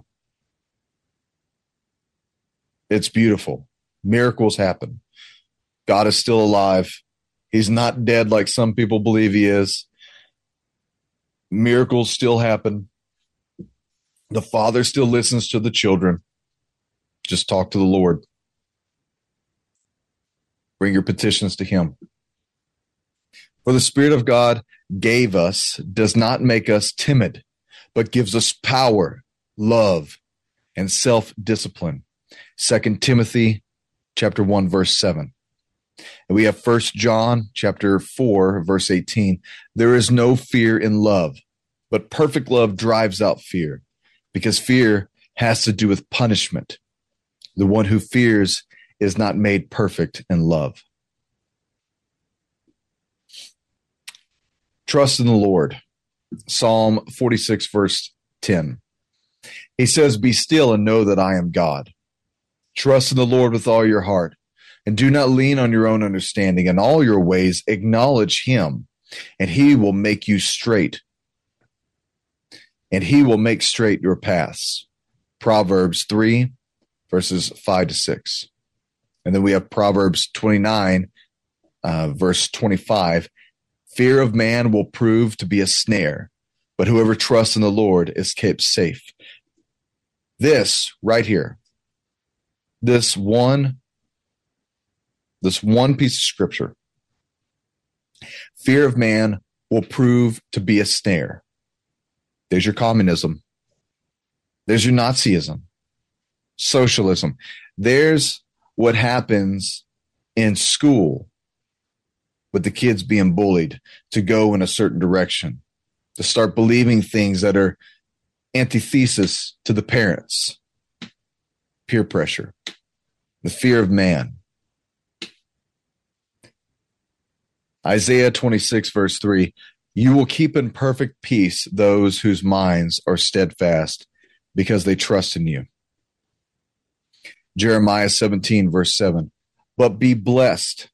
it's beautiful. Miracles happen. God is still alive. He's not dead like some people believe he is. Miracles still happen. The Father still listens to the children. Just talk to the Lord. Bring your petitions to him. For the Spirit of God gave us, does not make us timid, but gives us power, love, and self-discipline. Second Timothy chapter one, verse seven. And we have First John chapter four, verse eighteen. There is no fear in love, but perfect love drives out fear, because fear has to do with punishment. The one who fears is not made perfect in love. Trust in the Lord. Psalm forty-six, verse ten. He says, "Be still and know that I am God. Trust in the Lord with all your heart, and do not lean on your own understanding. In all your ways acknowledge him, and he will make you straight. And he will make straight your paths." Proverbs three, verses five to six. And then we have Proverbs twenty-nine, uh, verse twenty-five. "Fear of man will prove to be a snare, but whoever trusts in the Lord is kept safe." This right here, this one, this one piece of scripture, fear of man will prove to be a snare. There's your communism. There's your Nazism, socialism. There's what happens in school with the kids being bullied to go in a certain direction, to start believing things that are antithesis to the parents. Peer pressure, the fear of man. Isaiah twenty-six, verse three, "You will keep in perfect peace those whose minds are steadfast, because they trust in you." Jeremiah seventeen, verse seven, "But be blessed.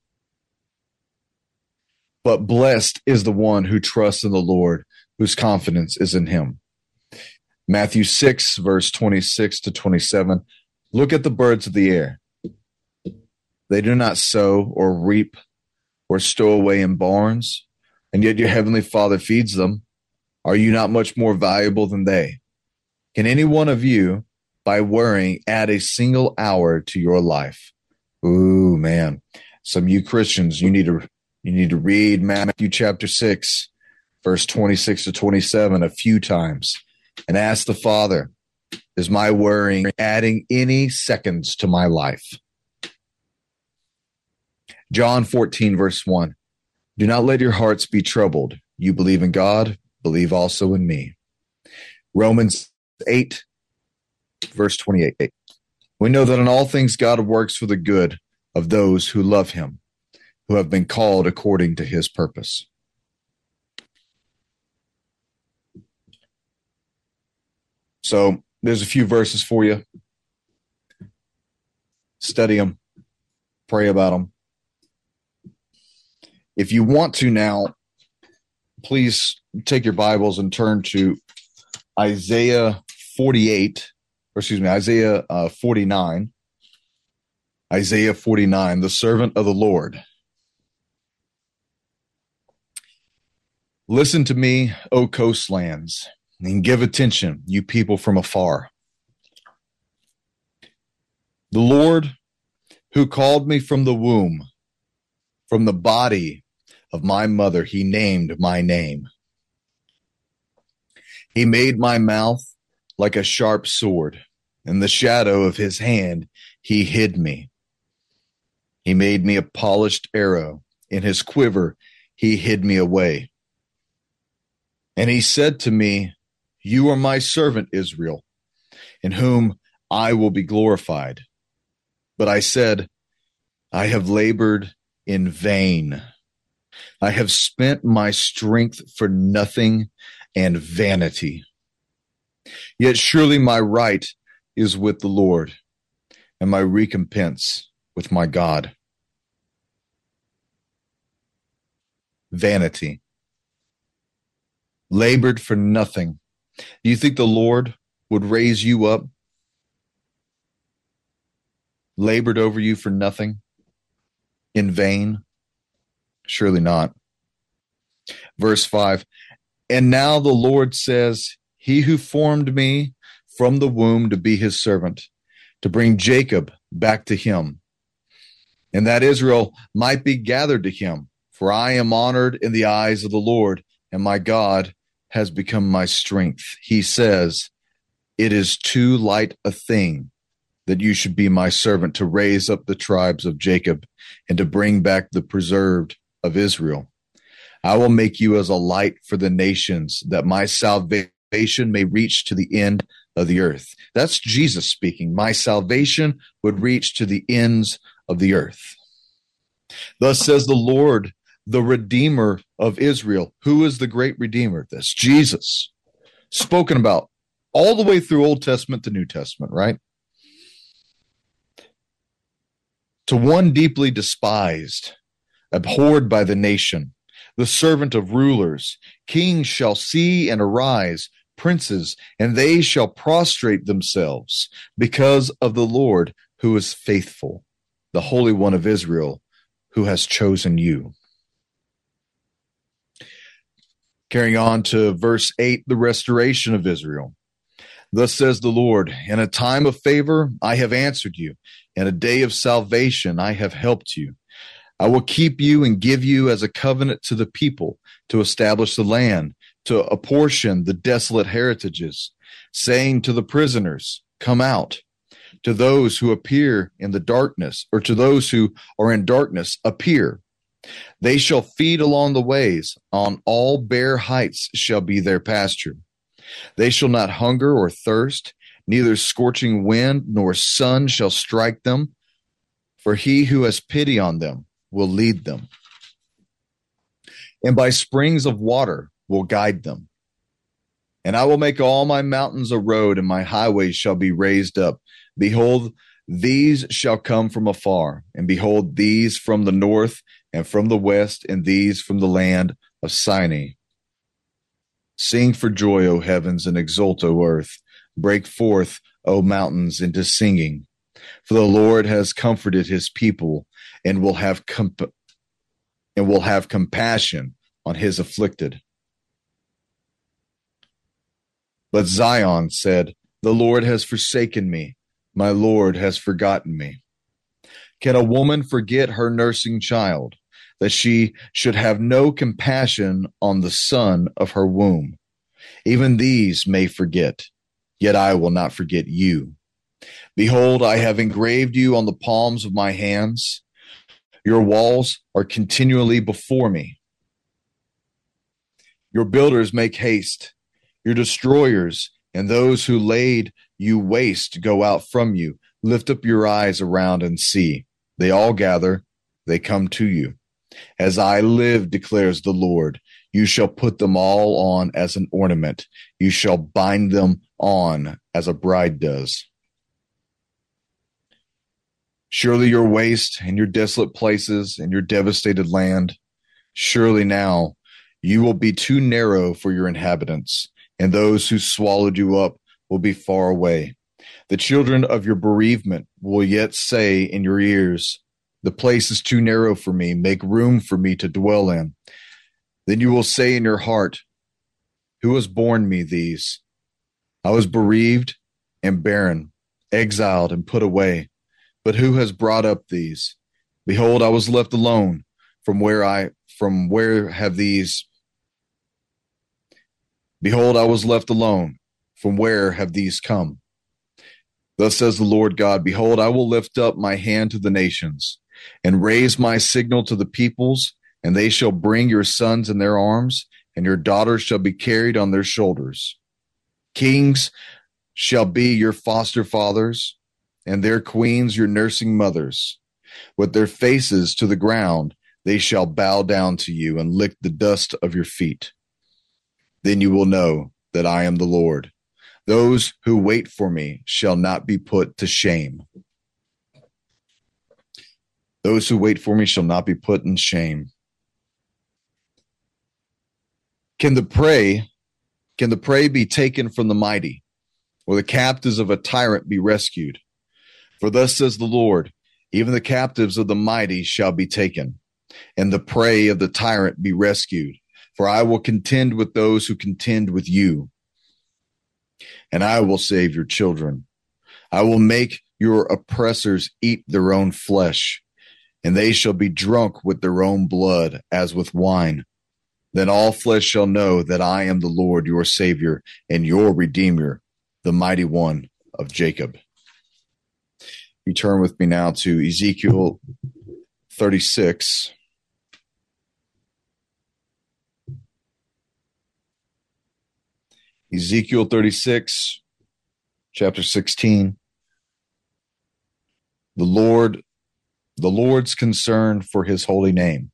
But blessed is the one who trusts in the Lord, whose confidence is in him." Matthew six, verse twenty-six to twenty-seven, "Look at the birds of the air. They do not sow or reap or stow away in barns, and yet your heavenly Father feeds them. Are you not much more valuable than they? Can any one of you, by worrying, add a single hour to your life?" Ooh, man. Some of you Christians, you need to you need to read Matthew chapter six, verse twenty-six to twenty-seven a few times and ask the Father, is my worrying adding any seconds to my life? John fourteen, verse one, "Do not let your hearts be troubled. You believe in God, believe also in me." Romans eight, verse twenty-eight, "We know that in all things God works for the good of those who love him, who have been called according to his purpose." So there's a few verses for you. Study them. Pray about them. If you want to now, please take your Bibles and turn to Isaiah forty-eight, or excuse me, Isaiah uh, forty-nine. Isaiah forty-nine, "The servant of the Lord. Listen to me, O coastlands, and give attention, you people from afar. The Lord who called me from the womb, from the body of my mother, he named my name. He made my mouth like a sharp sword. In the shadow of his hand, he hid me. He made me a polished arrow. In his quiver, he hid me away. And he said to me, you are my servant, Israel, in whom I will be glorified. But I said, I have labored in vain. I have spent my strength for nothing and vanity. Yet surely my right is with the Lord, and my recompense with my God. Vanity. Labored for nothing. Do you think the Lord would raise you up? Labored over you for nothing? In vain? Surely not. Verse five, and now the Lord says, he who formed me from the womb to be his servant, to bring Jacob back to him, and that Israel might be gathered to him. For I am honored in the eyes of the Lord, and my God has become my strength. He says, it is too light a thing that you should be my servant to raise up the tribes of Jacob and to bring back the preserved of Israel. I will make you as a light for the nations, that my salvation may reach to the end of the earth. That's Jesus speaking. My salvation would reach to the ends of the earth. Thus says the Lord, the Redeemer of Israel. Who is the great Redeemer? That's Jesus. Spoken about all the way through Old Testament to New Testament, right? To one deeply despised, abhorred by the nation, the servant of rulers, kings shall see and arise, princes, and they shall prostrate themselves because of the Lord who is faithful, the Holy One of Israel, who has chosen you. Carrying on to verse eight, the restoration of Israel. Thus says the Lord, in a time of favor I have answered you, in a day of salvation I have helped you. I will keep you and give you as a covenant to the people, to establish the land, to apportion the desolate heritages, saying to the prisoners, come out. To those who appear in the darkness, or to those who are in darkness, appear. They shall feed along the ways, on all bare heights shall be their pasture. They shall not hunger or thirst, neither scorching wind nor sun shall strike them, for he who has pity on them will lead them, and by springs of water will guide them. And I will make all my mountains a road, and my highways shall be raised up. Behold, these shall come from afar, and behold, these from the north and from the west, and these from the land of Sinai. Sing for joy, O heavens, and exult, O earth. Break forth, O mountains, into singing. For the Lord has comforted his people, and will have comp- and will have compassion on his afflicted. But Zion said, the Lord has forsaken me. My Lord has forgotten me. Can a woman forget her nursing child, that she should have no compassion on the son of her womb? Even these may forget, yet I will not forget you. Behold, I have engraved you on the palms of my hands. Your walls are continually before me. Your builders make haste. Your destroyers and those who laid you waste go out from you. Lift up your eyes around and see. They all gather. They come to you. As I live, declares the Lord, you shall put them all on as an ornament. You shall bind them on as a bride does. Surely your waste and your desolate places and your devastated land, surely now you will be too narrow for your inhabitants, and those who swallowed you up will be far away. The children of your bereavement will yet say in your ears, the place is too narrow for me, make room for me to dwell in. Then you will say in your heart, who has borne me these? I was bereaved and barren, exiled and put away. But who has brought up these? Behold, I was left alone. From where I, from where have these? Behold, I was left alone. From where have these come? Thus says the Lord God, behold, I will lift up my hand to the nations and raise my signal to the peoples, and they shall bring your sons in their arms, and your daughters shall be carried on their shoulders. Kings shall be your foster fathers, and their queens your nursing mothers. With their faces to the ground, they shall bow down to you and lick the dust of your feet. Then you will know that I am the Lord. Those who wait for me shall not be put to shame. Those who wait for me shall not be put in shame. Can the prey, can the prey be taken from the mighty, or the captives of a tyrant be rescued? For thus says the Lord, even the captives of the mighty shall be taken, and the prey of the tyrant be rescued. For I will contend with those who contend with you, and I will save your children. I will make your oppressors eat their own flesh, and they shall be drunk with their own blood as with wine. Then all flesh shall know that I am the Lord your Savior and your Redeemer, the mighty one of Jacob. You turn with me now to Ezekiel thirty-six. Ezekiel thirty-six, chapter sixteen. The Lord, the Lord's concern for his holy name.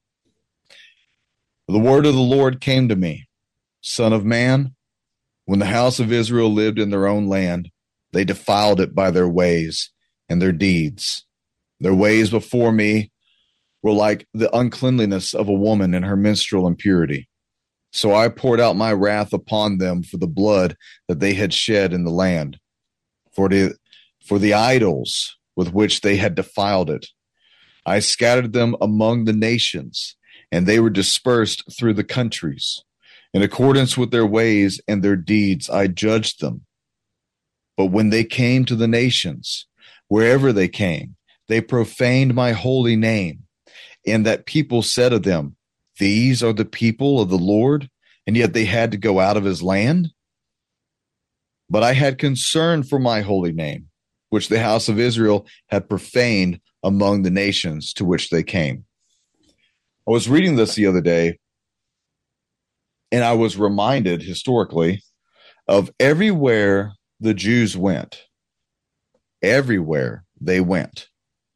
The word of the Lord came to me, Son of man, when the house of Israel lived in their own land, they defiled it by their ways and their deeds. Their ways before me were like the uncleanliness of a woman in her menstrual impurity. So I poured out my wrath upon them for the blood that they had shed in the land, for the, for the idols with which they had defiled it. I scattered them among the nations, and they were dispersed through the countries. In accordance with their ways and their deeds, I judged them. But when they came to the nations, wherever they came, they profaned my holy name. And that people said of them, these are the people of the Lord, and yet they had to go out of his land. But I had concern for my holy name, which the house of Israel had profaned among the nations to which they came. I was reading this the other day, and I was reminded historically of everywhere the Jews went, everywhere they went,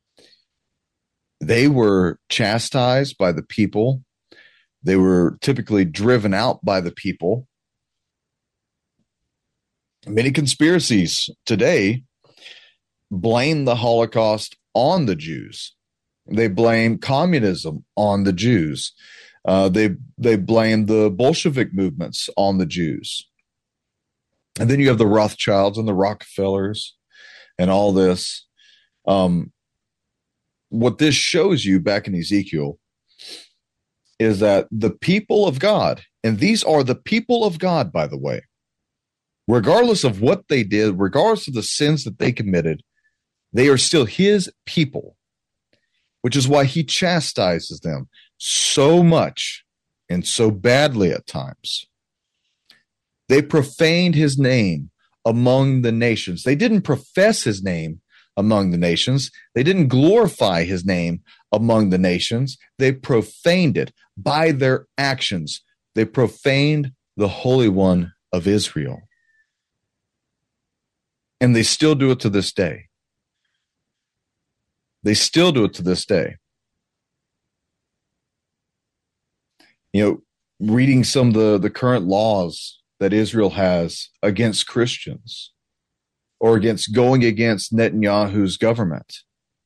they were chastised by the people. They were typically driven out by the people. Many conspiracies today blame the Holocaust on the Jews. They blame communism on the Jews. Uh, they they blame the Bolshevik movements on the Jews. And then you have the Rothschilds and the Rockefellers and all this. Um, what this shows you back in Ezekiel is that the people of God, and these are the people of God, by the way, regardless of what they did, regardless of the sins that they committed, they are still his people, which is why he chastises them so much and so badly at times. They profaned his name among the nations. They didn't profess his name among the nations. They didn't glorify his name among the nations. They profaned it by their actions. They profaned the Holy One of Israel. And they still do it to this day. They still do it to this day. You know, reading some of the, the current laws that Israel has against Christians or against going against Netanyahu's government.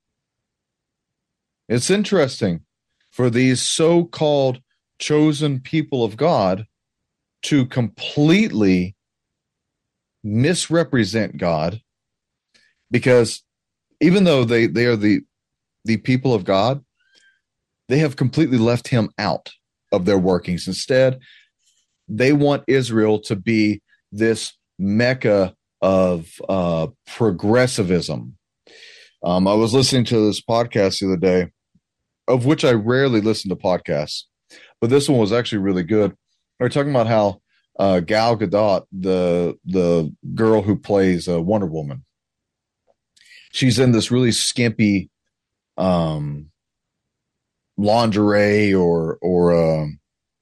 It's interesting for these so-called chosen people of God to completely misrepresent God, because even though they, they are the, the people of God, they have completely left him out of their workings. Instead, they want Israel to be this mecca of uh, progressivism. Um, I was listening to this podcast the other day, of which I rarely listen to podcasts, but this one was actually really good. They're talking about how uh, Gal Gadot, the the girl who plays uh, Wonder Woman, she's in this really skimpy um, lingerie or or um,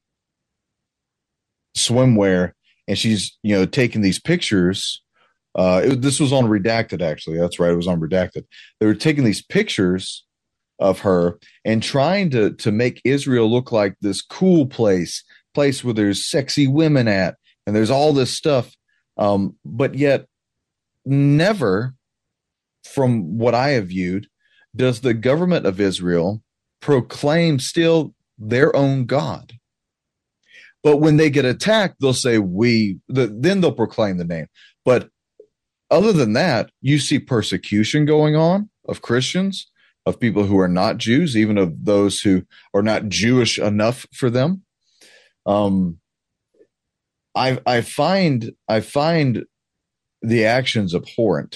swimwear, and she's you know taking these pictures. Uh, it, this was on Redacted, actually. That's right, it was on Redacted. They were taking these pictures of her and trying to to make Israel look like this cool place, place where there's sexy women at, and there's all this stuff. Um, but yet, never, from what I have viewed, does the government of Israel proclaim still their own God. But when they get attacked, they'll say, we, the, then they'll proclaim the name. But other than that, you see persecution going on of Christians, of people who are not Jews, even of those who are not Jewish enough for them. Um, I, I find, I find the actions abhorrent.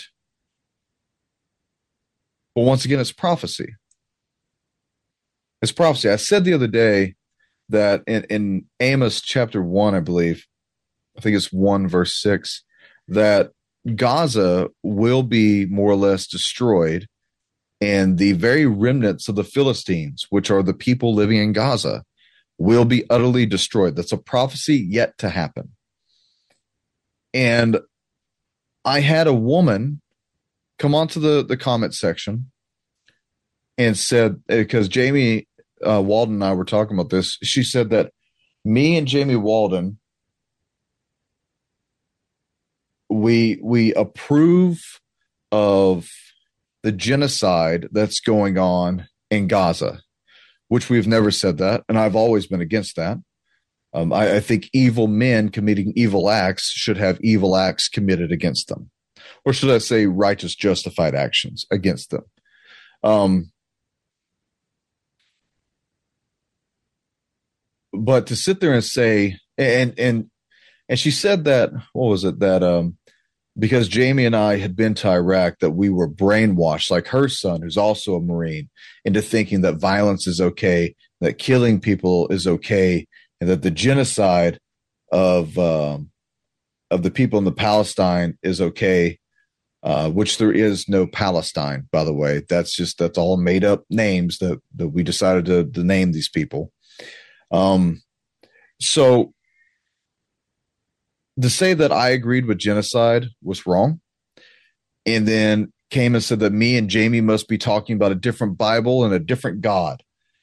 But once again, it's prophecy. It's prophecy. I said the other day that in, in Amos chapter one, I believe, I think it's one verse six, that Gaza will be more or less destroyed, and the very remnants of the Philistines, which are the people living in Gaza, will be utterly destroyed. That's a prophecy yet to happen. And I had a woman come onto the, the comment section and said, because Jamie uh, Walden and I were talking about this, she said that me and Jamie Walden, we we approve of the genocide that's going on in Gaza, which we've never said that, and I've always been against that. Um, I, I think evil men committing evil acts should have evil acts committed against them, or should I say righteous justified actions against them. Um, but to sit there and say, and and and she said that, what was it, that um, because Jamie and I had been to Iraq, that we were brainwashed, like her son, who's also a Marine, into thinking that violence is okay, that killing people is okay, and that the genocide of um, of the people in the Palestine is okay, uh, which there is no Palestine, by the way. That's just, that's all made up names that, that we decided to, to name these people. Um, so to say that I agreed with genocide was wrong, and then came and said that me and Jamie must be talking about a different Bible and a different God.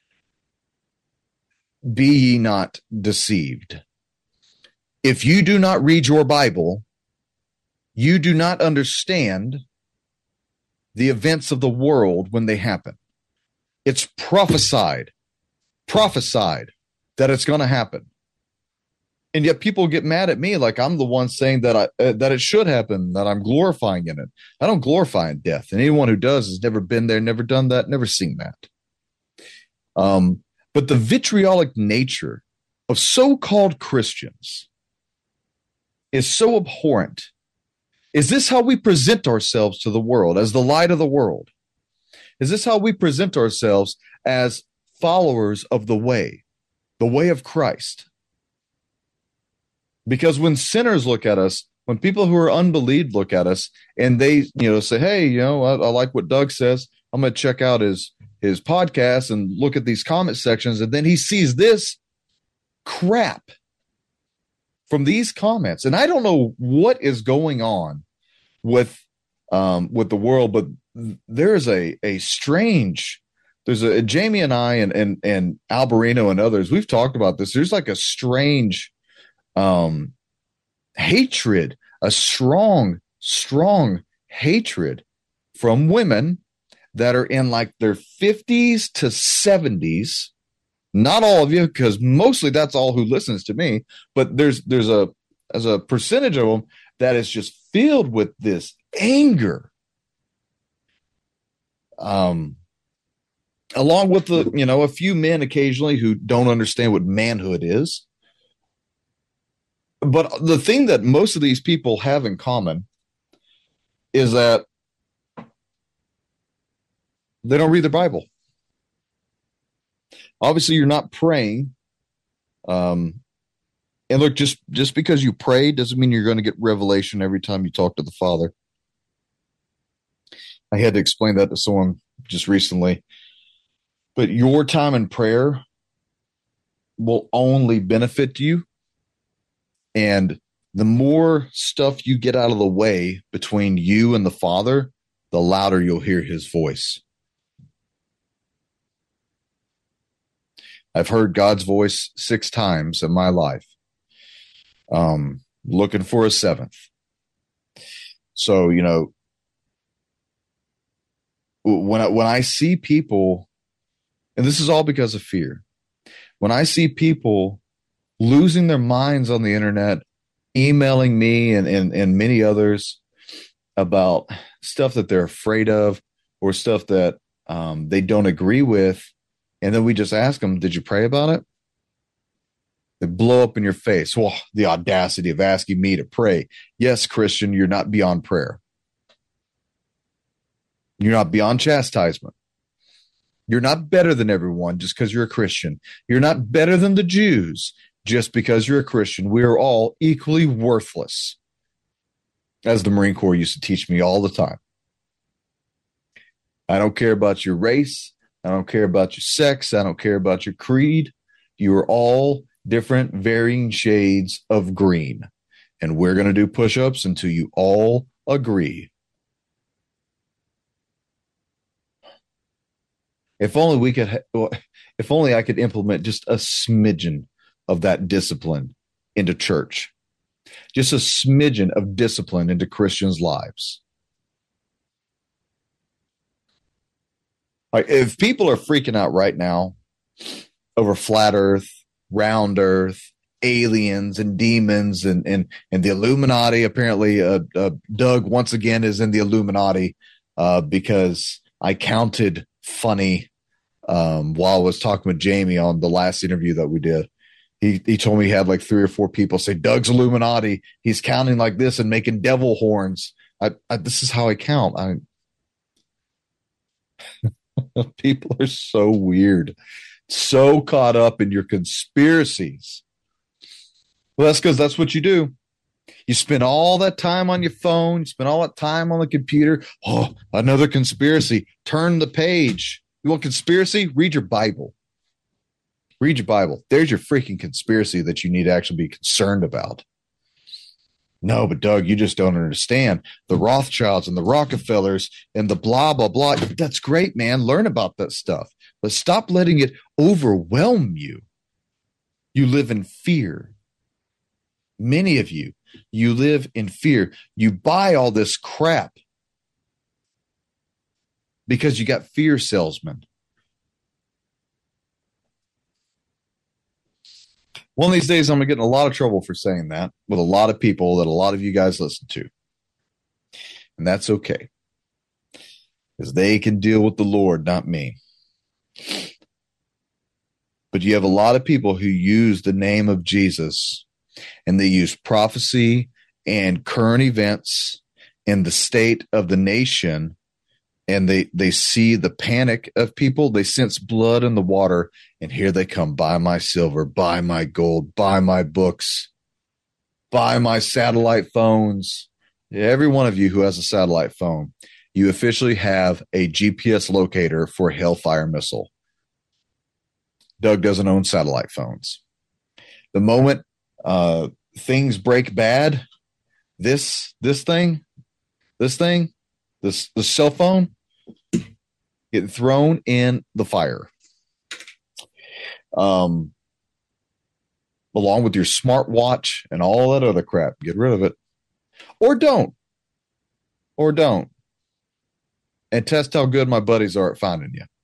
Be ye not deceived. If you do not read your Bible, you do not understand the events of the world when they happen. It's prophesied, prophesied that it's going to happen. And yet people get mad at me like I'm the one saying that I uh, that it should happen, that I'm glorifying in it. I don't glorify in death. And anyone who does has never been there, never done that, never seen that. Um, but the vitriolic nature of so-called Christians is so abhorrent. Is this how we present ourselves to the world, as the light of the world? Is this how we present ourselves as followers of the way, the way of Christ? Because when sinners look at us, when people who are unbelieved look at us, and they, you know, say, hey, you know, I, I like what Doug says, I'm going to check out his, his podcast and look at these comment sections. And then he sees this crap from these comments. And I don't know what is going on with, um, with the world, but there's a, a strange, there's a, Jamie and I and, and, and Alberino and others, we've talked about this. There's like a strange, um, hatred, a strong, strong hatred from women that are in like their fifties to seventies. Not all of you, because mostly that's all who listens to me, but there's, there's a, as a percentage of them that is just filled with this anger. Um, along with the, you know, a few men occasionally who don't understand what manhood is. But the thing that most of these people have in common is that they don't read the Bible. Obviously, you're not praying. Um, and look, just, just because you pray doesn't mean you're going to get revelation every time you talk to the Father. I had to explain that to someone just recently. But your time in prayer will only benefit you. And the more stuff you get out of the way between you and the Father, the louder you'll hear his voice. I've heard God's voice six times in my life. Um, looking for a seventh. So, you know, when I, when I see people, and this is all because of fear, when I see people losing their minds on the internet, emailing me and, and, and many others about stuff that they're afraid of or stuff that um, they don't agree with. And then we just ask them, did you pray about it? They blow up in your face. Well, the audacity of asking me to pray. Yes, Christian, you're not beyond prayer. You're not beyond chastisement. You're not better than everyone just because you're a Christian. You're not better than the Jews just because you're a Christian. We are all equally worthless, as the Marine Corps used to teach me all the time. I don't care about your race. I don't care about your sex. I don't care about your creed. You are all different, varying shades of green. And we're going to do push-ups until you all agree. If only we could, ha- if only I could implement just a smidgen of that discipline into church, just a smidgen of discipline into Christians' lives. Like, if people are freaking out right now over flat earth, round earth, aliens and demons and and and the Illuminati, apparently uh, uh, Doug once again is in the Illuminati uh, because I counted funny um, while I was talking with Jamie on the last interview that we did. He he told me he had like three or four people say Doug's Illuminati. He's counting like this and making devil horns. I, I this is how I count. I people are so weird, so caught up in your conspiracies. Well, that's because that's what you do. You spend all that time on your phone. You spend all that time on the computer. Oh, another conspiracy. Turn the page. You want conspiracy? Read your Bible. Read your Bible. There's your freaking conspiracy that you need to actually be concerned about. No, but Doug, you just don't understand. The Rothschilds and the Rockefellers and the blah, blah, blah. That's great, man. Learn about that stuff. But stop letting it overwhelm you. You live in fear. Many of you, you live in fear. You buy all this crap because you got fear salesmen. One of these days, I'm going to get in a lot of trouble for saying that with a lot of people that a lot of you guys listen to. And that's okay. Because they can deal with the Lord, not me. But you have a lot of people who use the name of Jesus, and they use prophecy and current events and the state of the nation, and they, they see the panic of people. They sense blood in the water, and here they come. Buy my silver, buy my gold, buy my books, buy my satellite phones. Every one of you who has a satellite phone, you officially have a G P S locator for a Hellfire missile. Doug doesn't own satellite phones. The moment uh, things break bad, this this thing, this thing, this the cell phone, get thrown in the fire. Um, along with your smartwatch and all that other crap. Get rid of it. Or don't. Or don't. And test how good my buddies are at finding you.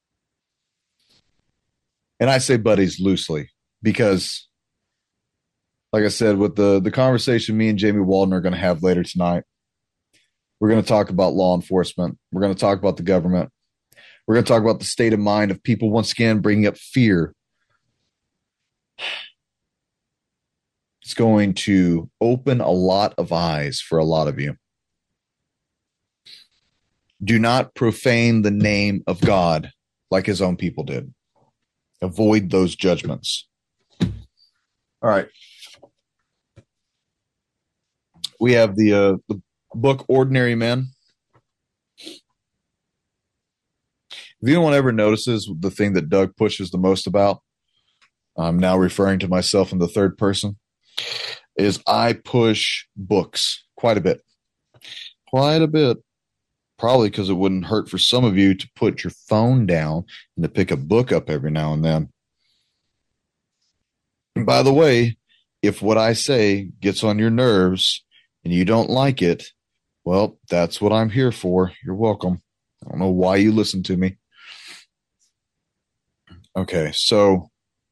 And I say buddies loosely because, like I said, with the, the conversation me and Jamie Walden are going to have later tonight, we're going to talk about law enforcement. We're going to talk about the government. We're going to talk about the state of mind of people, once again, bringing up fear. It's going to open a lot of eyes for a lot of you. Do not profane the name of God like his own people did. Avoid those judgments. All right. We have the, uh, the book Ordinary Men. If anyone ever notices the thing that Doug pushes the most about, I'm now referring to myself in the third person, is I push books quite a bit. Quite a bit. Probably because it wouldn't hurt for some of you to put your phone down and to pick a book up every now and then. And by the way, if what I say gets on your nerves and you don't like it, well, that's what I'm here for. You're welcome. I don't know why you listen to me. Okay, so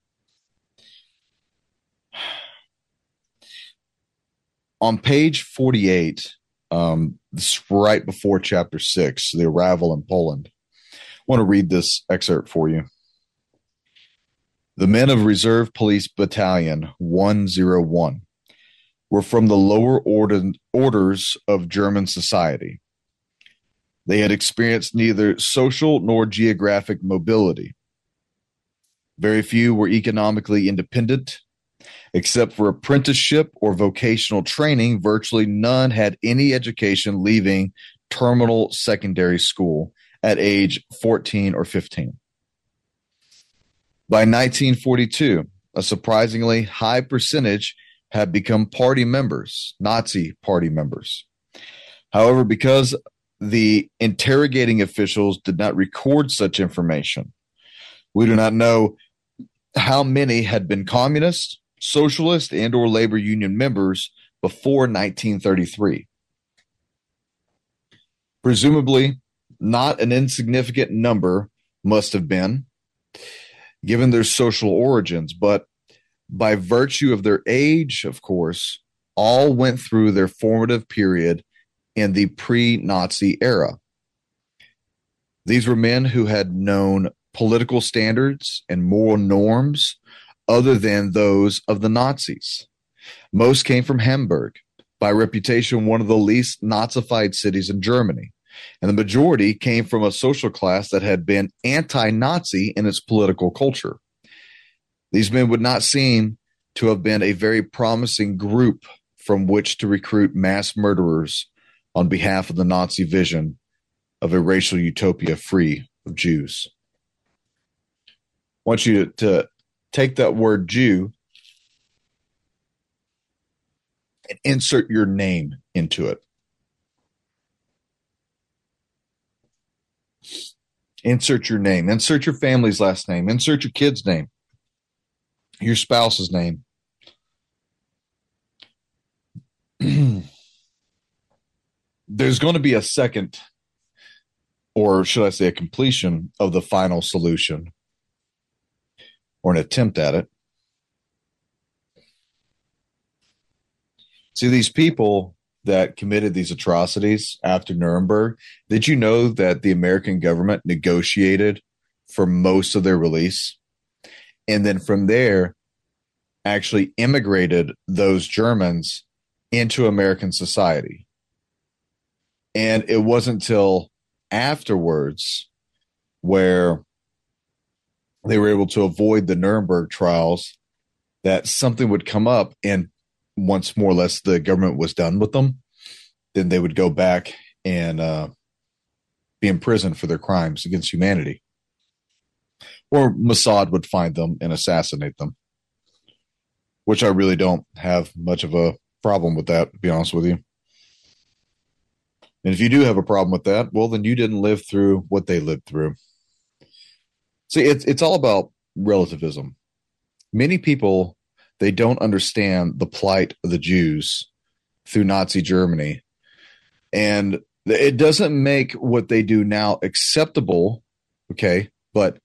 on page forty-eight, um, this is right before chapter six, the arrival in Poland. I want to read this excerpt for you. The men of Reserve Police Battalion one oh one were from the lower order, orders of German society. They had experienced neither social nor geographic mobility. Very few were economically independent. Except for apprenticeship or vocational training, virtually none had any education leaving terminal secondary school at age fourteen or fifteen. By nineteen forty-two, a surprisingly high percentage had become party members, Nazi party members. However, because the interrogating officials did not record such information, we do not know how many had been communist, socialist, and or labor union members before nineteen thirty-three. Presumably, not an insignificant number must have been, given their social origins, but by virtue of their age, of course, all went through their formative period in the pre-Nazi era. These were men who had known political standards and moral norms other than those of the Nazis. Most came from Hamburg, by reputation one of the least Nazified cities in Germany, and the majority came from a social class that had been anti-Nazi in its political culture. These men would not seem to have been a very promising group from which to recruit mass murderers on behalf of the Nazi vision of a racial utopia free of Jews. I want you to, to take that word Jew and insert your name into it. Insert your name. Insert your family's last name. Insert your kid's name. Your spouse's name. There's going to be a second, or should I say a completion of the final solution, or an attempt at it. See, these people that committed these atrocities after Nuremberg, did you know that the American government negotiated for most of their release? And then from there, actually immigrated those Germans into American society. And it wasn't until afterwards where they were able to avoid the Nuremberg trials that something would come up, and once more or less the government was done with them, then they would go back and uh, be imprisoned for their crimes against humanity. Or Mossad would find them and assassinate them, which I really don't have much of a problem with that, to be honest with you. And if you do have a problem with that, well, then you didn't live through what they lived through. See, it's it's all about relativism. Many people, they don't understand the plight of the Jews through Nazi Germany. And it doesn't make what they do now acceptable, okay? But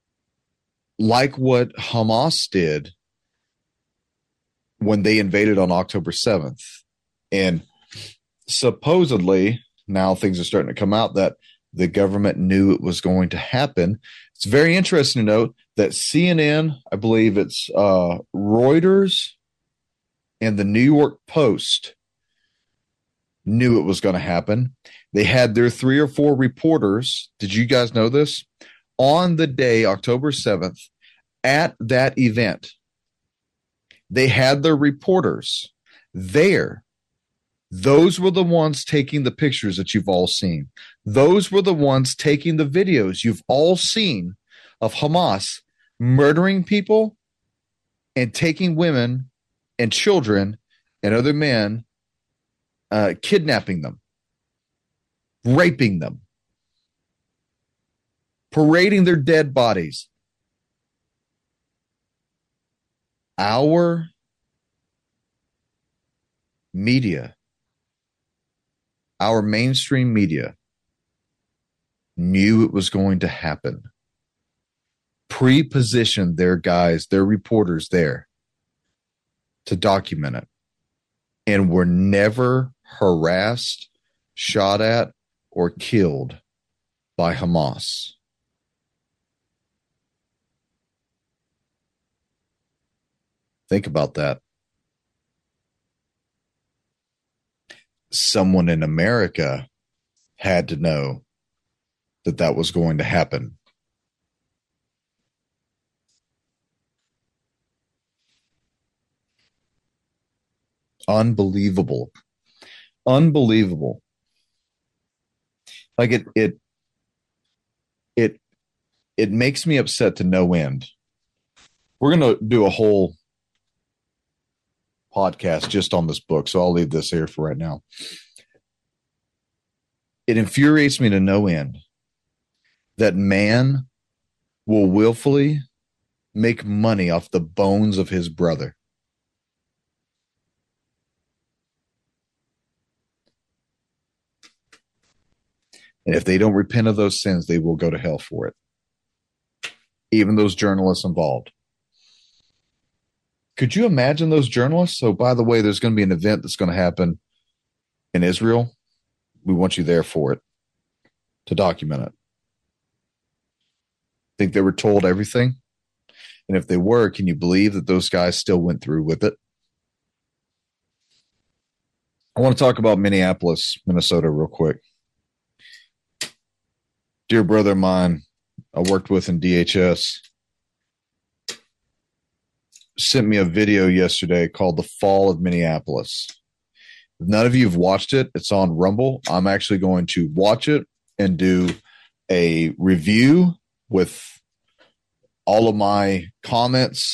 like what Hamas did when they invaded on October seventh, and supposedly now things are starting to come out that the government knew it was going to happen. It's very interesting to note that C N N, I believe it's uh, Reuters, and the New York Post knew it was going to happen. They had their three or four reporters. Did you guys know this? On the day, October seventh, at that event, they had their reporters there. Those were the ones taking the pictures that you've all seen. Those were the ones taking the videos you've all seen of Hamas murdering people and taking women and children and other men, uh, kidnapping them, raping them, parading their dead bodies. Our media, our mainstream media, knew it was going to happen, pre-positioned their guys, their reporters there to document it, and were never harassed, shot at, or killed by Hamas. Think about that. Someone in America had to know that that was going to happen. Unbelievable. Unbelievable. Like it, it, it, it makes me upset to no end. We're going to do a whole podcast just on this book, so I'll leave this here for right now. It infuriates me to no end that man will willfully make money off the bones of his brother. And if they don't repent of those sins, they will go to hell for it. Even those journalists involved. Could you imagine those journalists? So, by the way, there's going to be an event that's going to happen in Israel. We want you there for it, to document it. Think they were told everything? And if they were, can you believe that those guys still went through with it? I want to talk about Minneapolis, Minnesota real quick. Dear brother of mine I worked with in D H S sent me a video yesterday called The Fall of Minneapolis. If none of you have watched it, it's on Rumble. I'm actually going to watch it and do a review with all of my comments,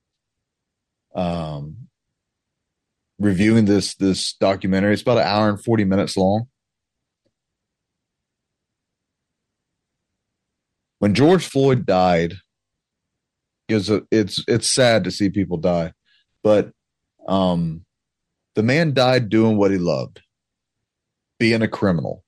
um, reviewing this, this documentary. It's about an hour and forty minutes long. When George Floyd died, it's, a, it's, it's sad to see people die, but um, the man died doing what he loved, being a criminal.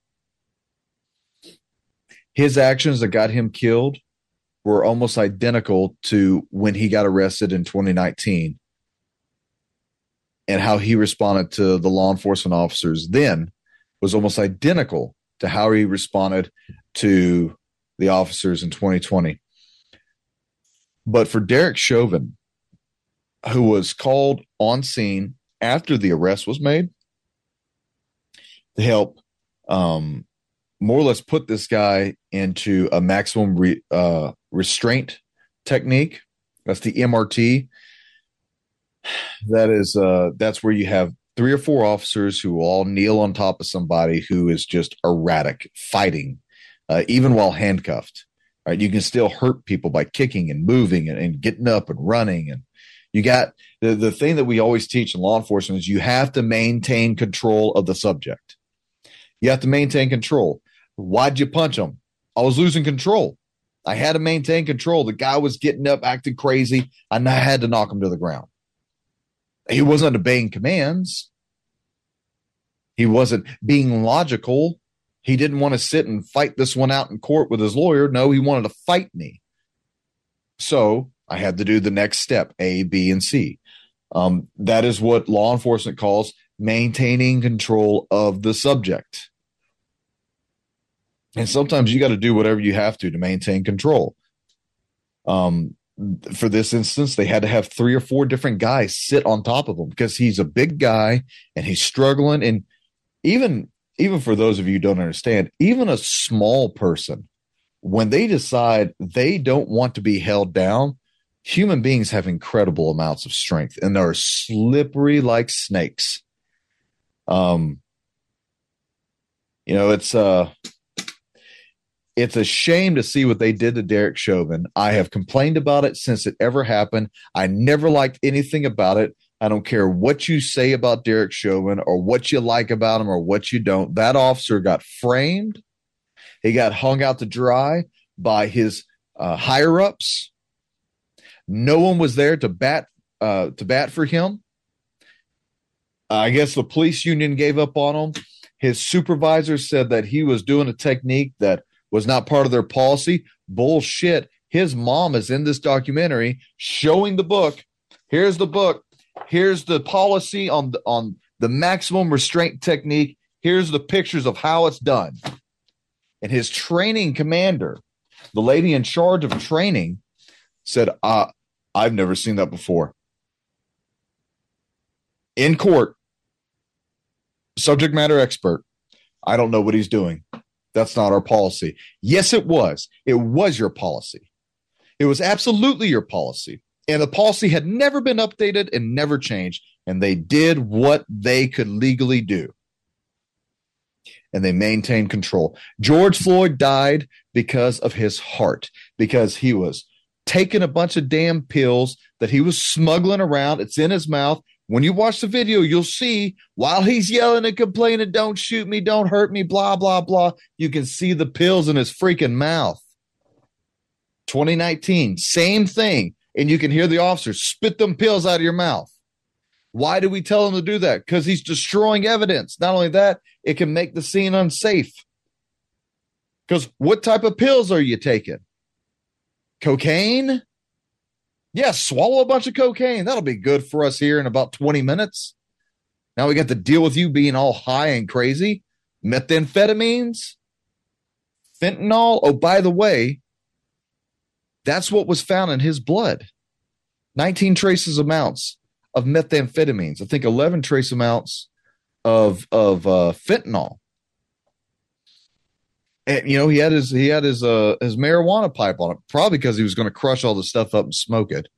His actions that got him killed were almost identical to when he got arrested in twenty nineteen, and how he responded to the law enforcement officers then was almost identical to how he responded to the officers in twenty twenty. But for Derek Chauvin, who was called on scene after the arrest was made to help um, more or less put this guy into a maximum re, uh, restraint technique. That's the M R T. That is, uh, that's where you have three or four officers who will all kneel on top of somebody who is just erratic, fighting, uh, even while handcuffed. Right? You can still hurt people by kicking and moving and, and getting up and running. And you got the, the thing that we always teach in law enforcement is you have to maintain control of the subject. You have to maintain control. Why'd you punch him? I was losing control. I had to maintain control. The guy was getting up, acting crazy. I had to knock him to the ground. He wasn't obeying commands. He wasn't being logical. He didn't want to sit and fight this one out in court with his lawyer. No, he wanted to fight me. So I had to do the next step, A, B, and C. Um, that is what law enforcement calls maintaining control of the subject. And sometimes you got to do whatever you have to to maintain control. Um, for this instance, they had to have three or four different guys sit on top of him because he's a big guy and he's struggling. And even, even for those of you who don't understand, even a small person, when they decide they don't want to be held down, human beings have incredible amounts of strength and they're slippery like snakes. Um, you know, it's, uh, It's a shame to see what they did to Derek Chauvin. I have complained about it since it ever happened. I never liked anything about it. I don't care what you say about Derek Chauvin or what you like about him or what you don't. That officer got framed. He got hung out to dry by his uh, higher-ups. No one was there to bat uh, to bat for him. I guess the police union gave up on him. His supervisor said that he was doing a technique that was not part of their policy. Bullshit. His mom is in this documentary showing the book. Here's the book. Here's the policy on the, on the maximum restraint technique. Here's the pictures of how it's done. And his training commander, the lady in charge of training, said, uh, I've never seen that before. In court, subject matter expert, I don't know what he's doing. That's not our policy. Yes, it was. It was your policy. It was absolutely your policy. And the policy had never been updated and never changed. And they did what they could legally do. And they maintained control. George Floyd died because of his heart, because he was taking a bunch of damn pills that he was smuggling around. It's in his mouth. When you watch the video, you'll see while he's yelling and complaining, don't shoot me, don't hurt me, blah, blah, blah, you can see the pills in his freaking mouth. twenty nineteen, same thing. And you can hear the officer spit them pills out of your mouth. Why do we tell him to do that? Because he's destroying evidence. Not only that, it can make the scene unsafe. Because what type of pills are you taking? Cocaine? Yes, swallow a bunch of cocaine. That'll be good for us here in about twenty minutes. Now we got to deal with you being all high and crazy. Methamphetamines? Fentanyl? Oh, by the way, that's what was found in his blood. nineteen traces amounts of methamphetamines. I think eleven trace amounts of of uh, fentanyl. And you know, he had his he had his uh his marijuana pipe on it, probably because he was going to crush all the stuff up and smoke it.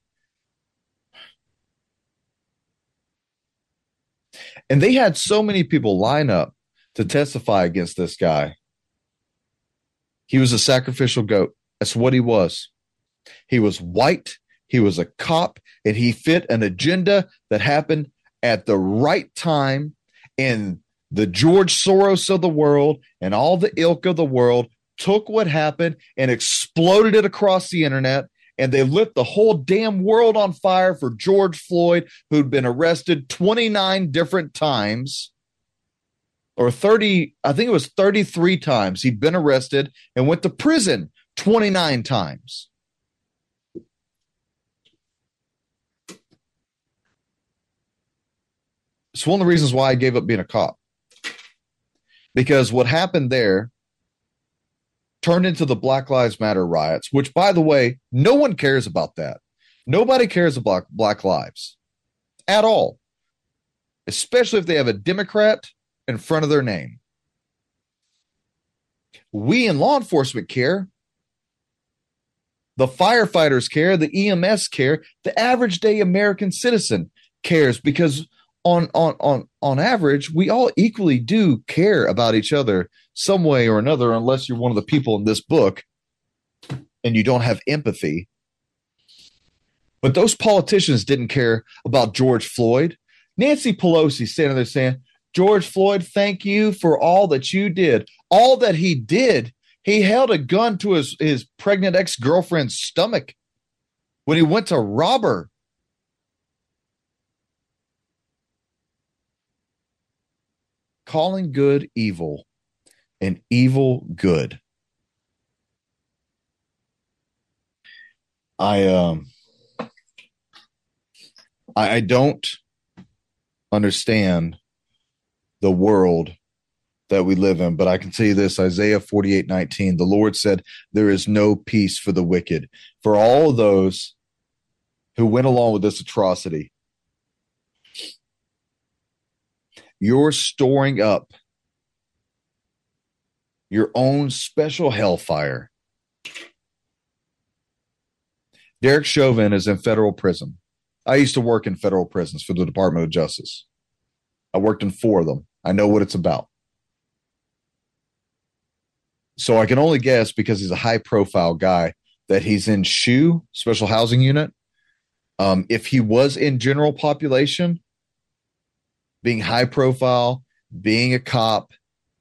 And they had so many people line up to testify against this guy. He was a sacrificial goat. That's what he was. He was white. He was a cop, and he fit an agenda that happened at the right time. And the George Soros of the world and all the ilk of the world took what happened and exploded it across the internet. And they lit the whole damn world on fire for George Floyd, who'd been arrested twenty-nine different times. Or thirty, I think it was thirty-three times he'd been arrested and went to prison twenty-nine times. It's one of the reasons why I gave up being a cop. Because what happened there turned into the Black Lives Matter riots, which, by the way, no one cares about that. Nobody cares about Black lives at all, especially if they have a Democrat in front of their name. We in law enforcement care. The firefighters care. The E M S care. The average day American citizen cares because On, on on on average, we all equally do care about each other some way or another, unless you're one of the people in this book and you don't have empathy. But those politicians didn't care about George Floyd. Nancy Pelosi standing there saying, George Floyd, thank you for all that you did. All that he did, he held a gun to his, his pregnant ex-girlfriend's stomach when he went to rob her. Calling good evil and evil good. I um I, I don't understand the world that we live in, but I can tell you this, Isaiah forty-eight nineteen, the Lord said, there is no peace for the wicked, for all those who went along with this atrocity. You're storing up your own special hellfire. Derek Chauvin is in federal prison. I used to work in federal prisons for the Department of Justice. I worked in four of them. I know what it's about. So I can only guess, because he's a high-profile guy, that he's in S H U, Special Housing Unit. Um, if he was in general population, being high profile, being a cop.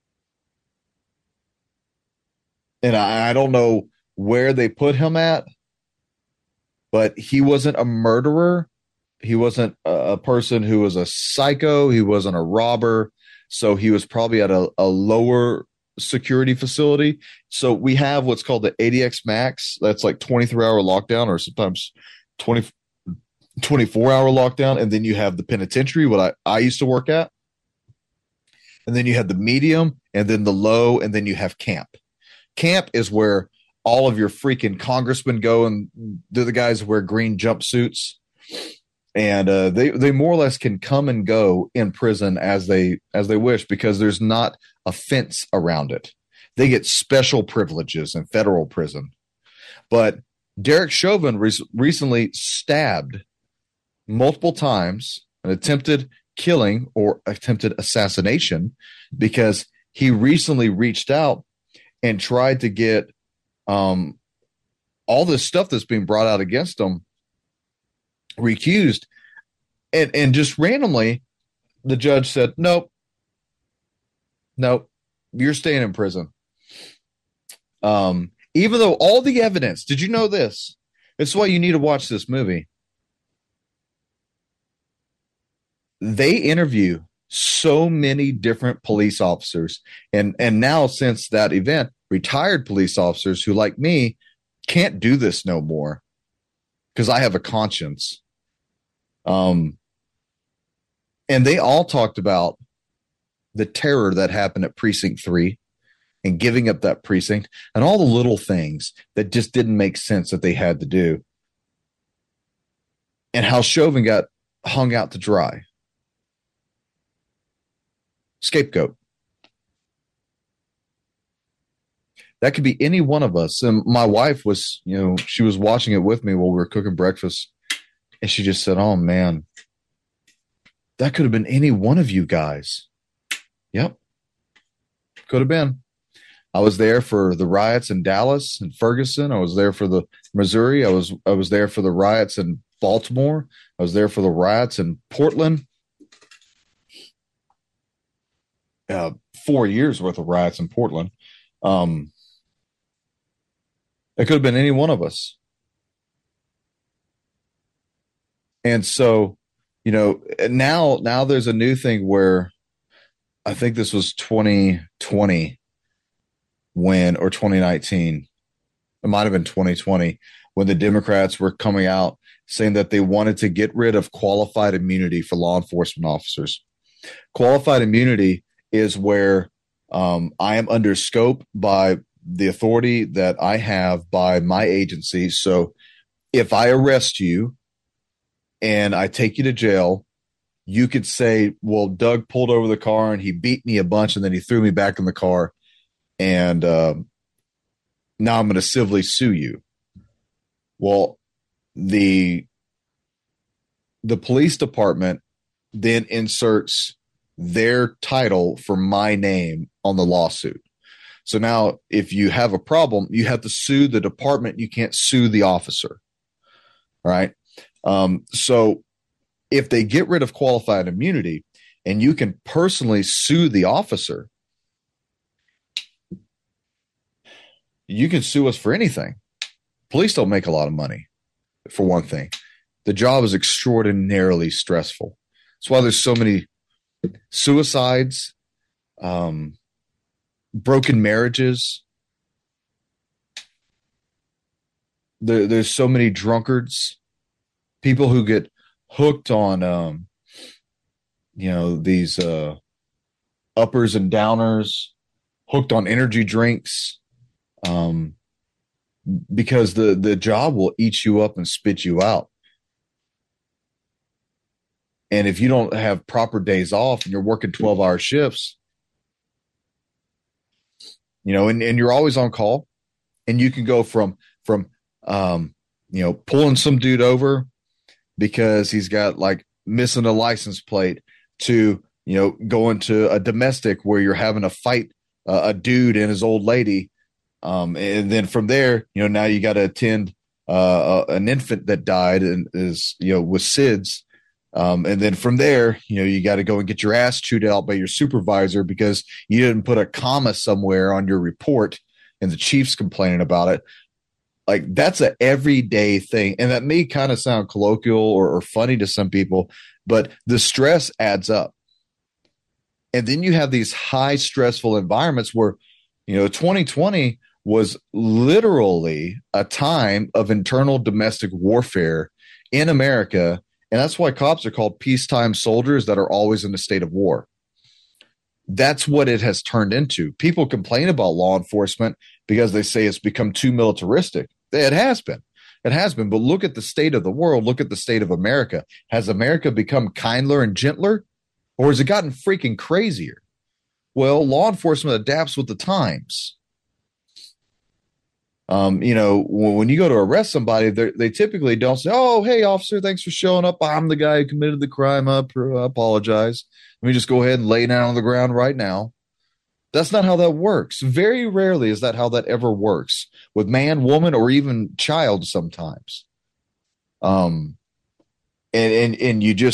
And I, I don't know where they put him at, but he wasn't a murderer. He wasn't a, a person who was a psycho. He wasn't a robber. So he was probably at a, a lower security facility. So we have what's called the A D X Max. That's like twenty-three hour lockdown, or sometimes twenty, twenty-four hour lockdown. And then you have the penitentiary, what I, I used to work at. And then you have the medium, and then the low, and then you have camp. Camp is where all of your freaking congressmen go, and they're the guys who wear green jumpsuits. And uh, they, they more or less can come and go in prison as they as they wish, because there's not a fence around it. They get special privileges in federal prison. But Derek Chauvin re- recently stabbed multiple times, an attempted killing or attempted assassination, because he recently reached out and tried to get um, all this stuff that's being brought out against him recused. And, and just randomly, the judge said, nope, nope, you're staying in prison. Um, even though all the evidence, did you know this? This is why you need to watch this movie. They interview so many different police officers. And, and now, since that event, retired police officers who, like me, can't do this no more because I have a conscience. Um, and they all talked about the terror that happened at Precinct three and giving up that precinct and all the little things that just didn't make sense that they had to do. And how Chauvin got hung out to dry. Scapegoat. That could be any one of us. And my wife was, you know, she was watching it with me while we were cooking breakfast. And she just said, oh, man, that could have been any one of you guys. Yep. Could have been. I was there for the riots in Dallas and Ferguson. I was there for the Missouri. I was I was there for the riots in Baltimore. I was there for the riots in Portland. Uh, four years worth of riots in Portland. Um, it could have been any one of us. And so, you know, now now there's a new thing where I think this was twenty twenty when, or twenty nineteen, it might have been twenty twenty, when the Democrats were coming out saying that they wanted to get rid of qualified immunity for law enforcement officers. Qualified immunity is where um, I am under scope by the authority that I have by my agency. So if I arrest you and I take you to jail, you could say, well, Doug pulled over the car and he beat me a bunch and then he threw me back in the car. And um, now I'm going to civilly sue you. Well, the the police department then inserts their title for my name on the lawsuit. So now if you have a problem, you have to sue the department. You can't sue the officer. All right. Um, so if they get rid of qualified immunity and you can personally sue the officer, you can sue us for anything. Police don't make a lot of money, for one thing. The job is extraordinarily stressful. That's why there's so many suicides, um, broken marriages. There, there's so many drunkards, people who get hooked on, um, you know, these uh, uppers and downers, hooked on energy drinks, um, because the, the job will eat you up and spit you out. And if you don't have proper days off and you're working twelve hour shifts, you know, and, and you're always on call, and you can go from, from, um, you know, pulling some dude over because he's got like missing a license plate to, you know, going to a domestic where you're having to fight uh, a dude and his old lady. Um, and then from there, you know, now you got to attend uh, an infant that died and is, you know, with S I D S. Um, and then from there, you know, you got to go and get your ass chewed out by your supervisor because you didn't put a comma somewhere on your report and the chief's complaining about it. Like, that's an everyday thing. And that may kind of sound colloquial or, or funny to some people, but the stress adds up. And then you have these high stressful environments where, you know, twenty twenty was literally a time of internal domestic warfare in America. And that's why cops are called peacetime soldiers that are always in a state of war. That's what it has turned into. People complain about law enforcement because they say it's become too militaristic. It has been. It has been. But look at the state of the world. Look at the state of America. Has America become kinder and gentler? Or has it gotten freaking crazier? Well, law enforcement adapts with the times. Um, you know, when you go to arrest somebody, they typically don't say, oh, hey, officer, thanks for showing up. I'm the guy who committed the crime. I apologize. Let me just go ahead and lay down on the ground right now. That's not how that works. Very rarely is that how that ever works with man, woman, or even child sometimes. Um, and, and, and you just,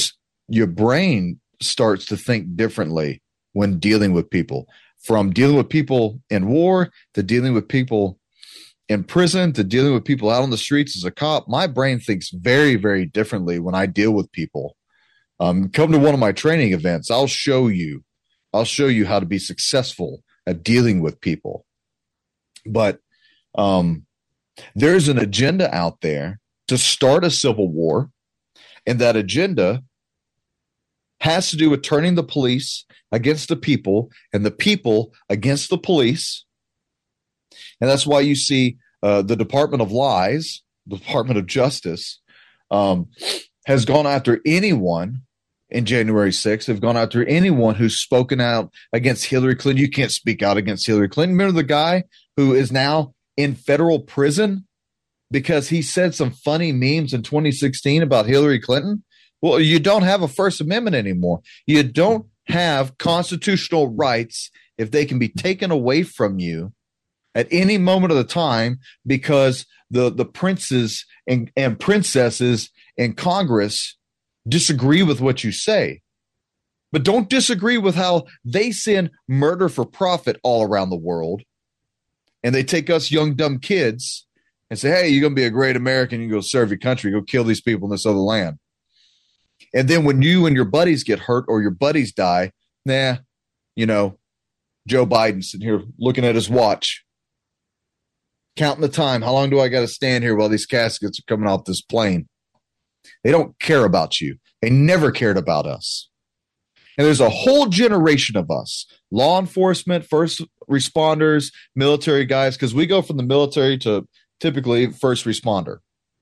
your brain starts to think differently when dealing with people, from dealing with people in war to dealing with people in prison to dealing with people out on the streets as a cop. My brain thinks very, very differently when I deal with people. Um, come to one of my training events. I'll show you, I'll show you how to be successful at dealing with people. But um, there's an agenda out there to start a civil war. And that agenda has to do with turning the police against the people and the people against the police. And that's why you see uh, the Department of Lies, the Department of Justice, um, has gone after anyone in January sixth. They've gone after anyone who's spoken out against Hillary Clinton. You can't speak out against Hillary Clinton. Remember the guy who is now in federal prison because he said some funny memes in twenty sixteen about Hillary Clinton? Well, you don't have a First Amendment anymore. You don't have constitutional rights if they can be taken away from you at any moment of the time because the, the princes and, and princesses in Congress disagree with what you say. But don't disagree with how they send murder for profit all around the world. And they take us young, dumb kids and say, hey, you're going to be a great American. You can go serve your country, go kill these people in this other land. And then when you and your buddies get hurt or your buddies die, nah, you know, Joe Biden's sitting here looking at his watch, counting the time. How long do I got to stand here while these caskets are coming off this plane? They don't care about you. They never cared about us. And there's a whole generation of us, law enforcement, first responders, military guys, because we go from the military to typically first responder.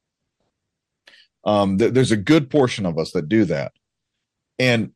Um, th- there's a good portion of us that do that. And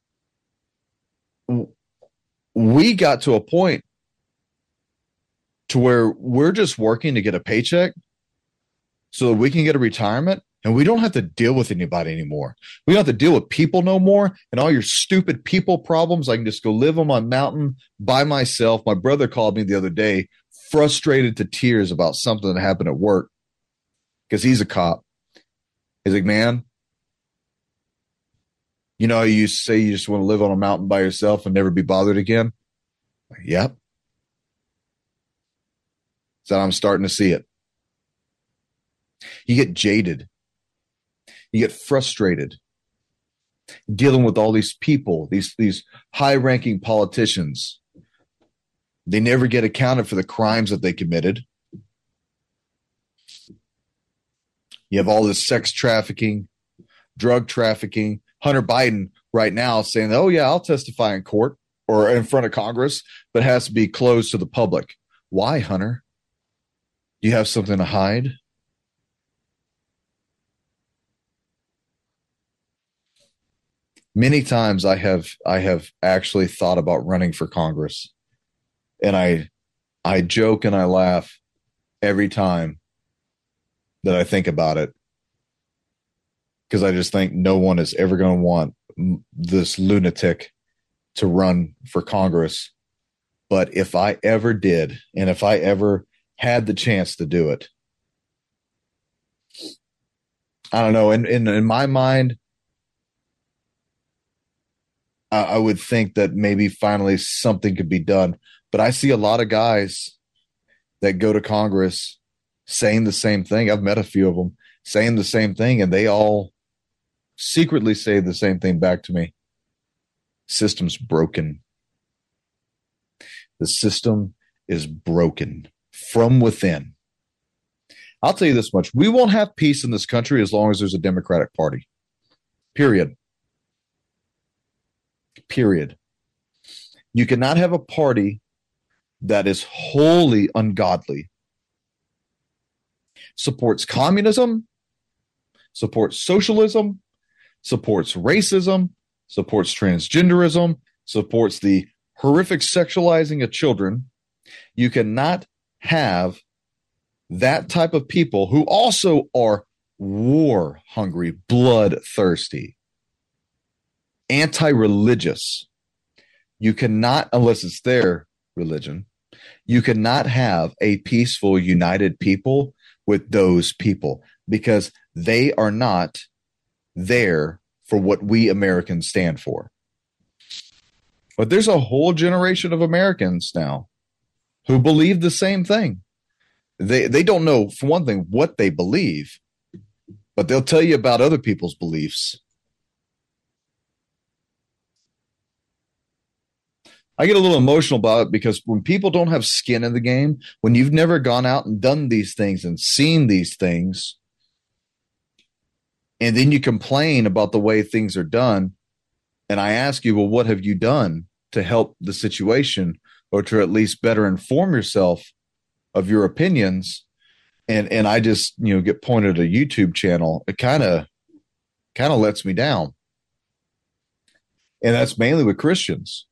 w- we got to a point to where we're just working to get a paycheck so that we can get a retirement. And we don't have to deal with anybody anymore. We don't have to deal with people no more. And all your stupid people problems, I can just go live on my mountain by myself. My brother called me the other day, frustrated to tears about something that happened at work because he's a cop. He's like, man, you know how you say you just want to live on a mountain by yourself and never be bothered again? Like, yep. So I'm starting to see it. You get jaded. You get frustrated dealing with all these people, these, these high-ranking politicians. They never get accounted for the crimes that they committed. You have all this sex trafficking, drug trafficking. Hunter Biden right now is saying, oh, yeah, I'll testify in court or in front of Congress, but it has to be closed to the public. Why, Hunter? Do you have something to hide? Many times I have I have actually thought about running for Congress. And I I joke and I laugh every time that I think about it. Because I just think no one is ever going to want this lunatic to run for Congress. But if I ever did, and if I ever had the chance to do it, I don't know. In in, in my mind, I would think that maybe finally something could be done. But I see a lot of guys that go to Congress saying the same thing. I've met a few of them saying the same thing, and they all secretly say the same thing back to me. System's broken. The system is broken from within. I'll tell you this much. We won't have peace in this country as long as there's a Democratic Party. Period. Period. You cannot have a party that is wholly ungodly, supports communism, supports socialism, supports racism, supports transgenderism, supports the horrific sexualizing of children. You cannot have that type of people who also are war hungry, bloodthirsty, anti-religious. You cannot, unless it's their religion, you cannot have a peaceful, united people with those people because they are not there for what we Americans stand for. But there's a whole generation of Americans now who believe the same thing. They they don't know, for one thing, what they believe, but they'll tell you about other people's beliefs. I get a little emotional about it because when people don't have skin in the game, when you've never gone out and done these things and seen these things, and then you complain about the way things are done, and I ask you, well, what have you done to help the situation or to at least better inform yourself of your opinions? And and I just, you know, get pointed at a YouTube channel. It kind of kind of lets me down. And that's mainly with Christians.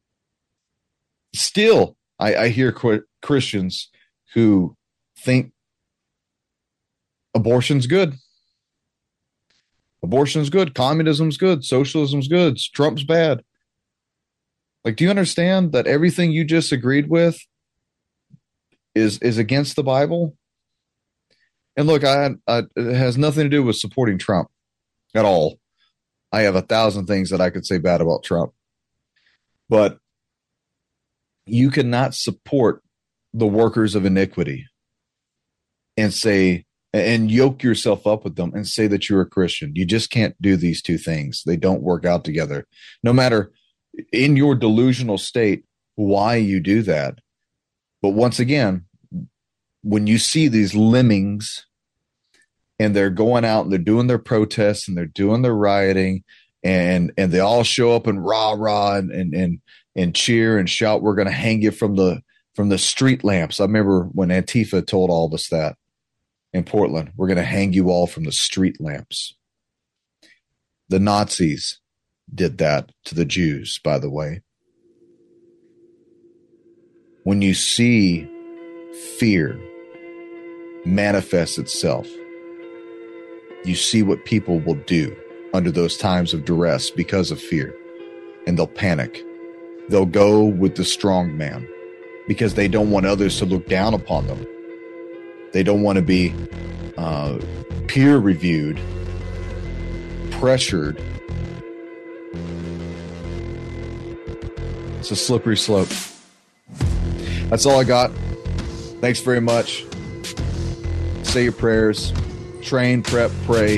Still, I, I hear qu- Christians who think abortion's good. Abortion's good. Communism's good. Socialism's good. Trump's bad. Like, do you understand that everything you just agreed with is is against the Bible? And look, I, I it has nothing to do with supporting Trump at all. I have a thousand things that I could say bad about Trump. But you cannot support the workers of iniquity and say, and yoke yourself up with them and say that you're a Christian. You just can't do these two things. They don't work out together. No matter in your delusional state why you do that. But once again, when you see these lemmings and they're going out and they're doing their protests and they're doing their rioting and and they all show up and rah rah and and and, and cheer and shout, we're going to hang you from the from the street lamps. I remember when Antifa told all of us that in Portland, we're going to hang you all from the street lamps. The Nazis did that to the Jews, by the way. When you see fear manifest itself, you see what people will do under those times of duress because of fear, and they'll panic. They'll go with the strong man because they don't want others to look down upon them. They don't want to be uh, peer reviewed, pressured. It's a slippery slope. That's all I got. Thanks very much. Say your prayers. Train, prep, pray.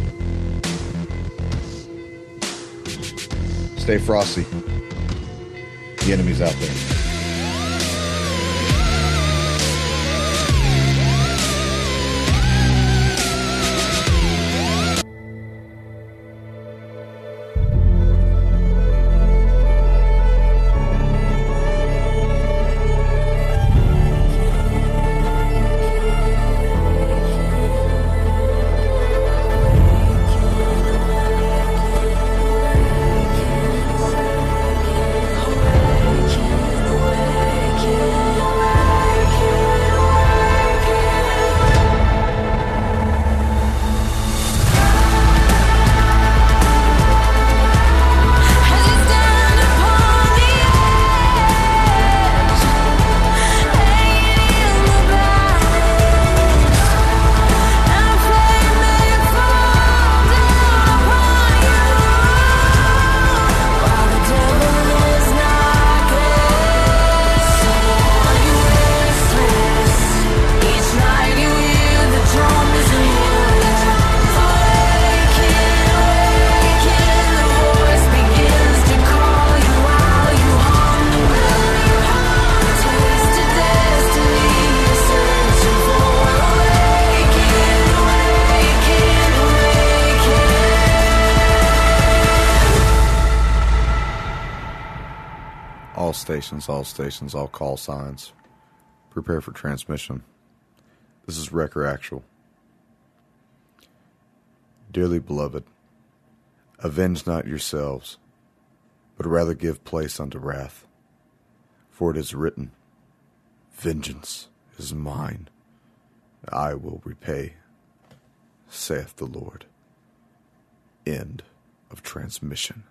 Stay frosty. The enemy's out there. All stations, all stations, all call signs. Prepare for transmission. This is Wrecker Actual. Dearly beloved, avenge not yourselves, but rather give place unto wrath. For it is written, vengeance is mine, I will repay, saith the Lord. End of transmission.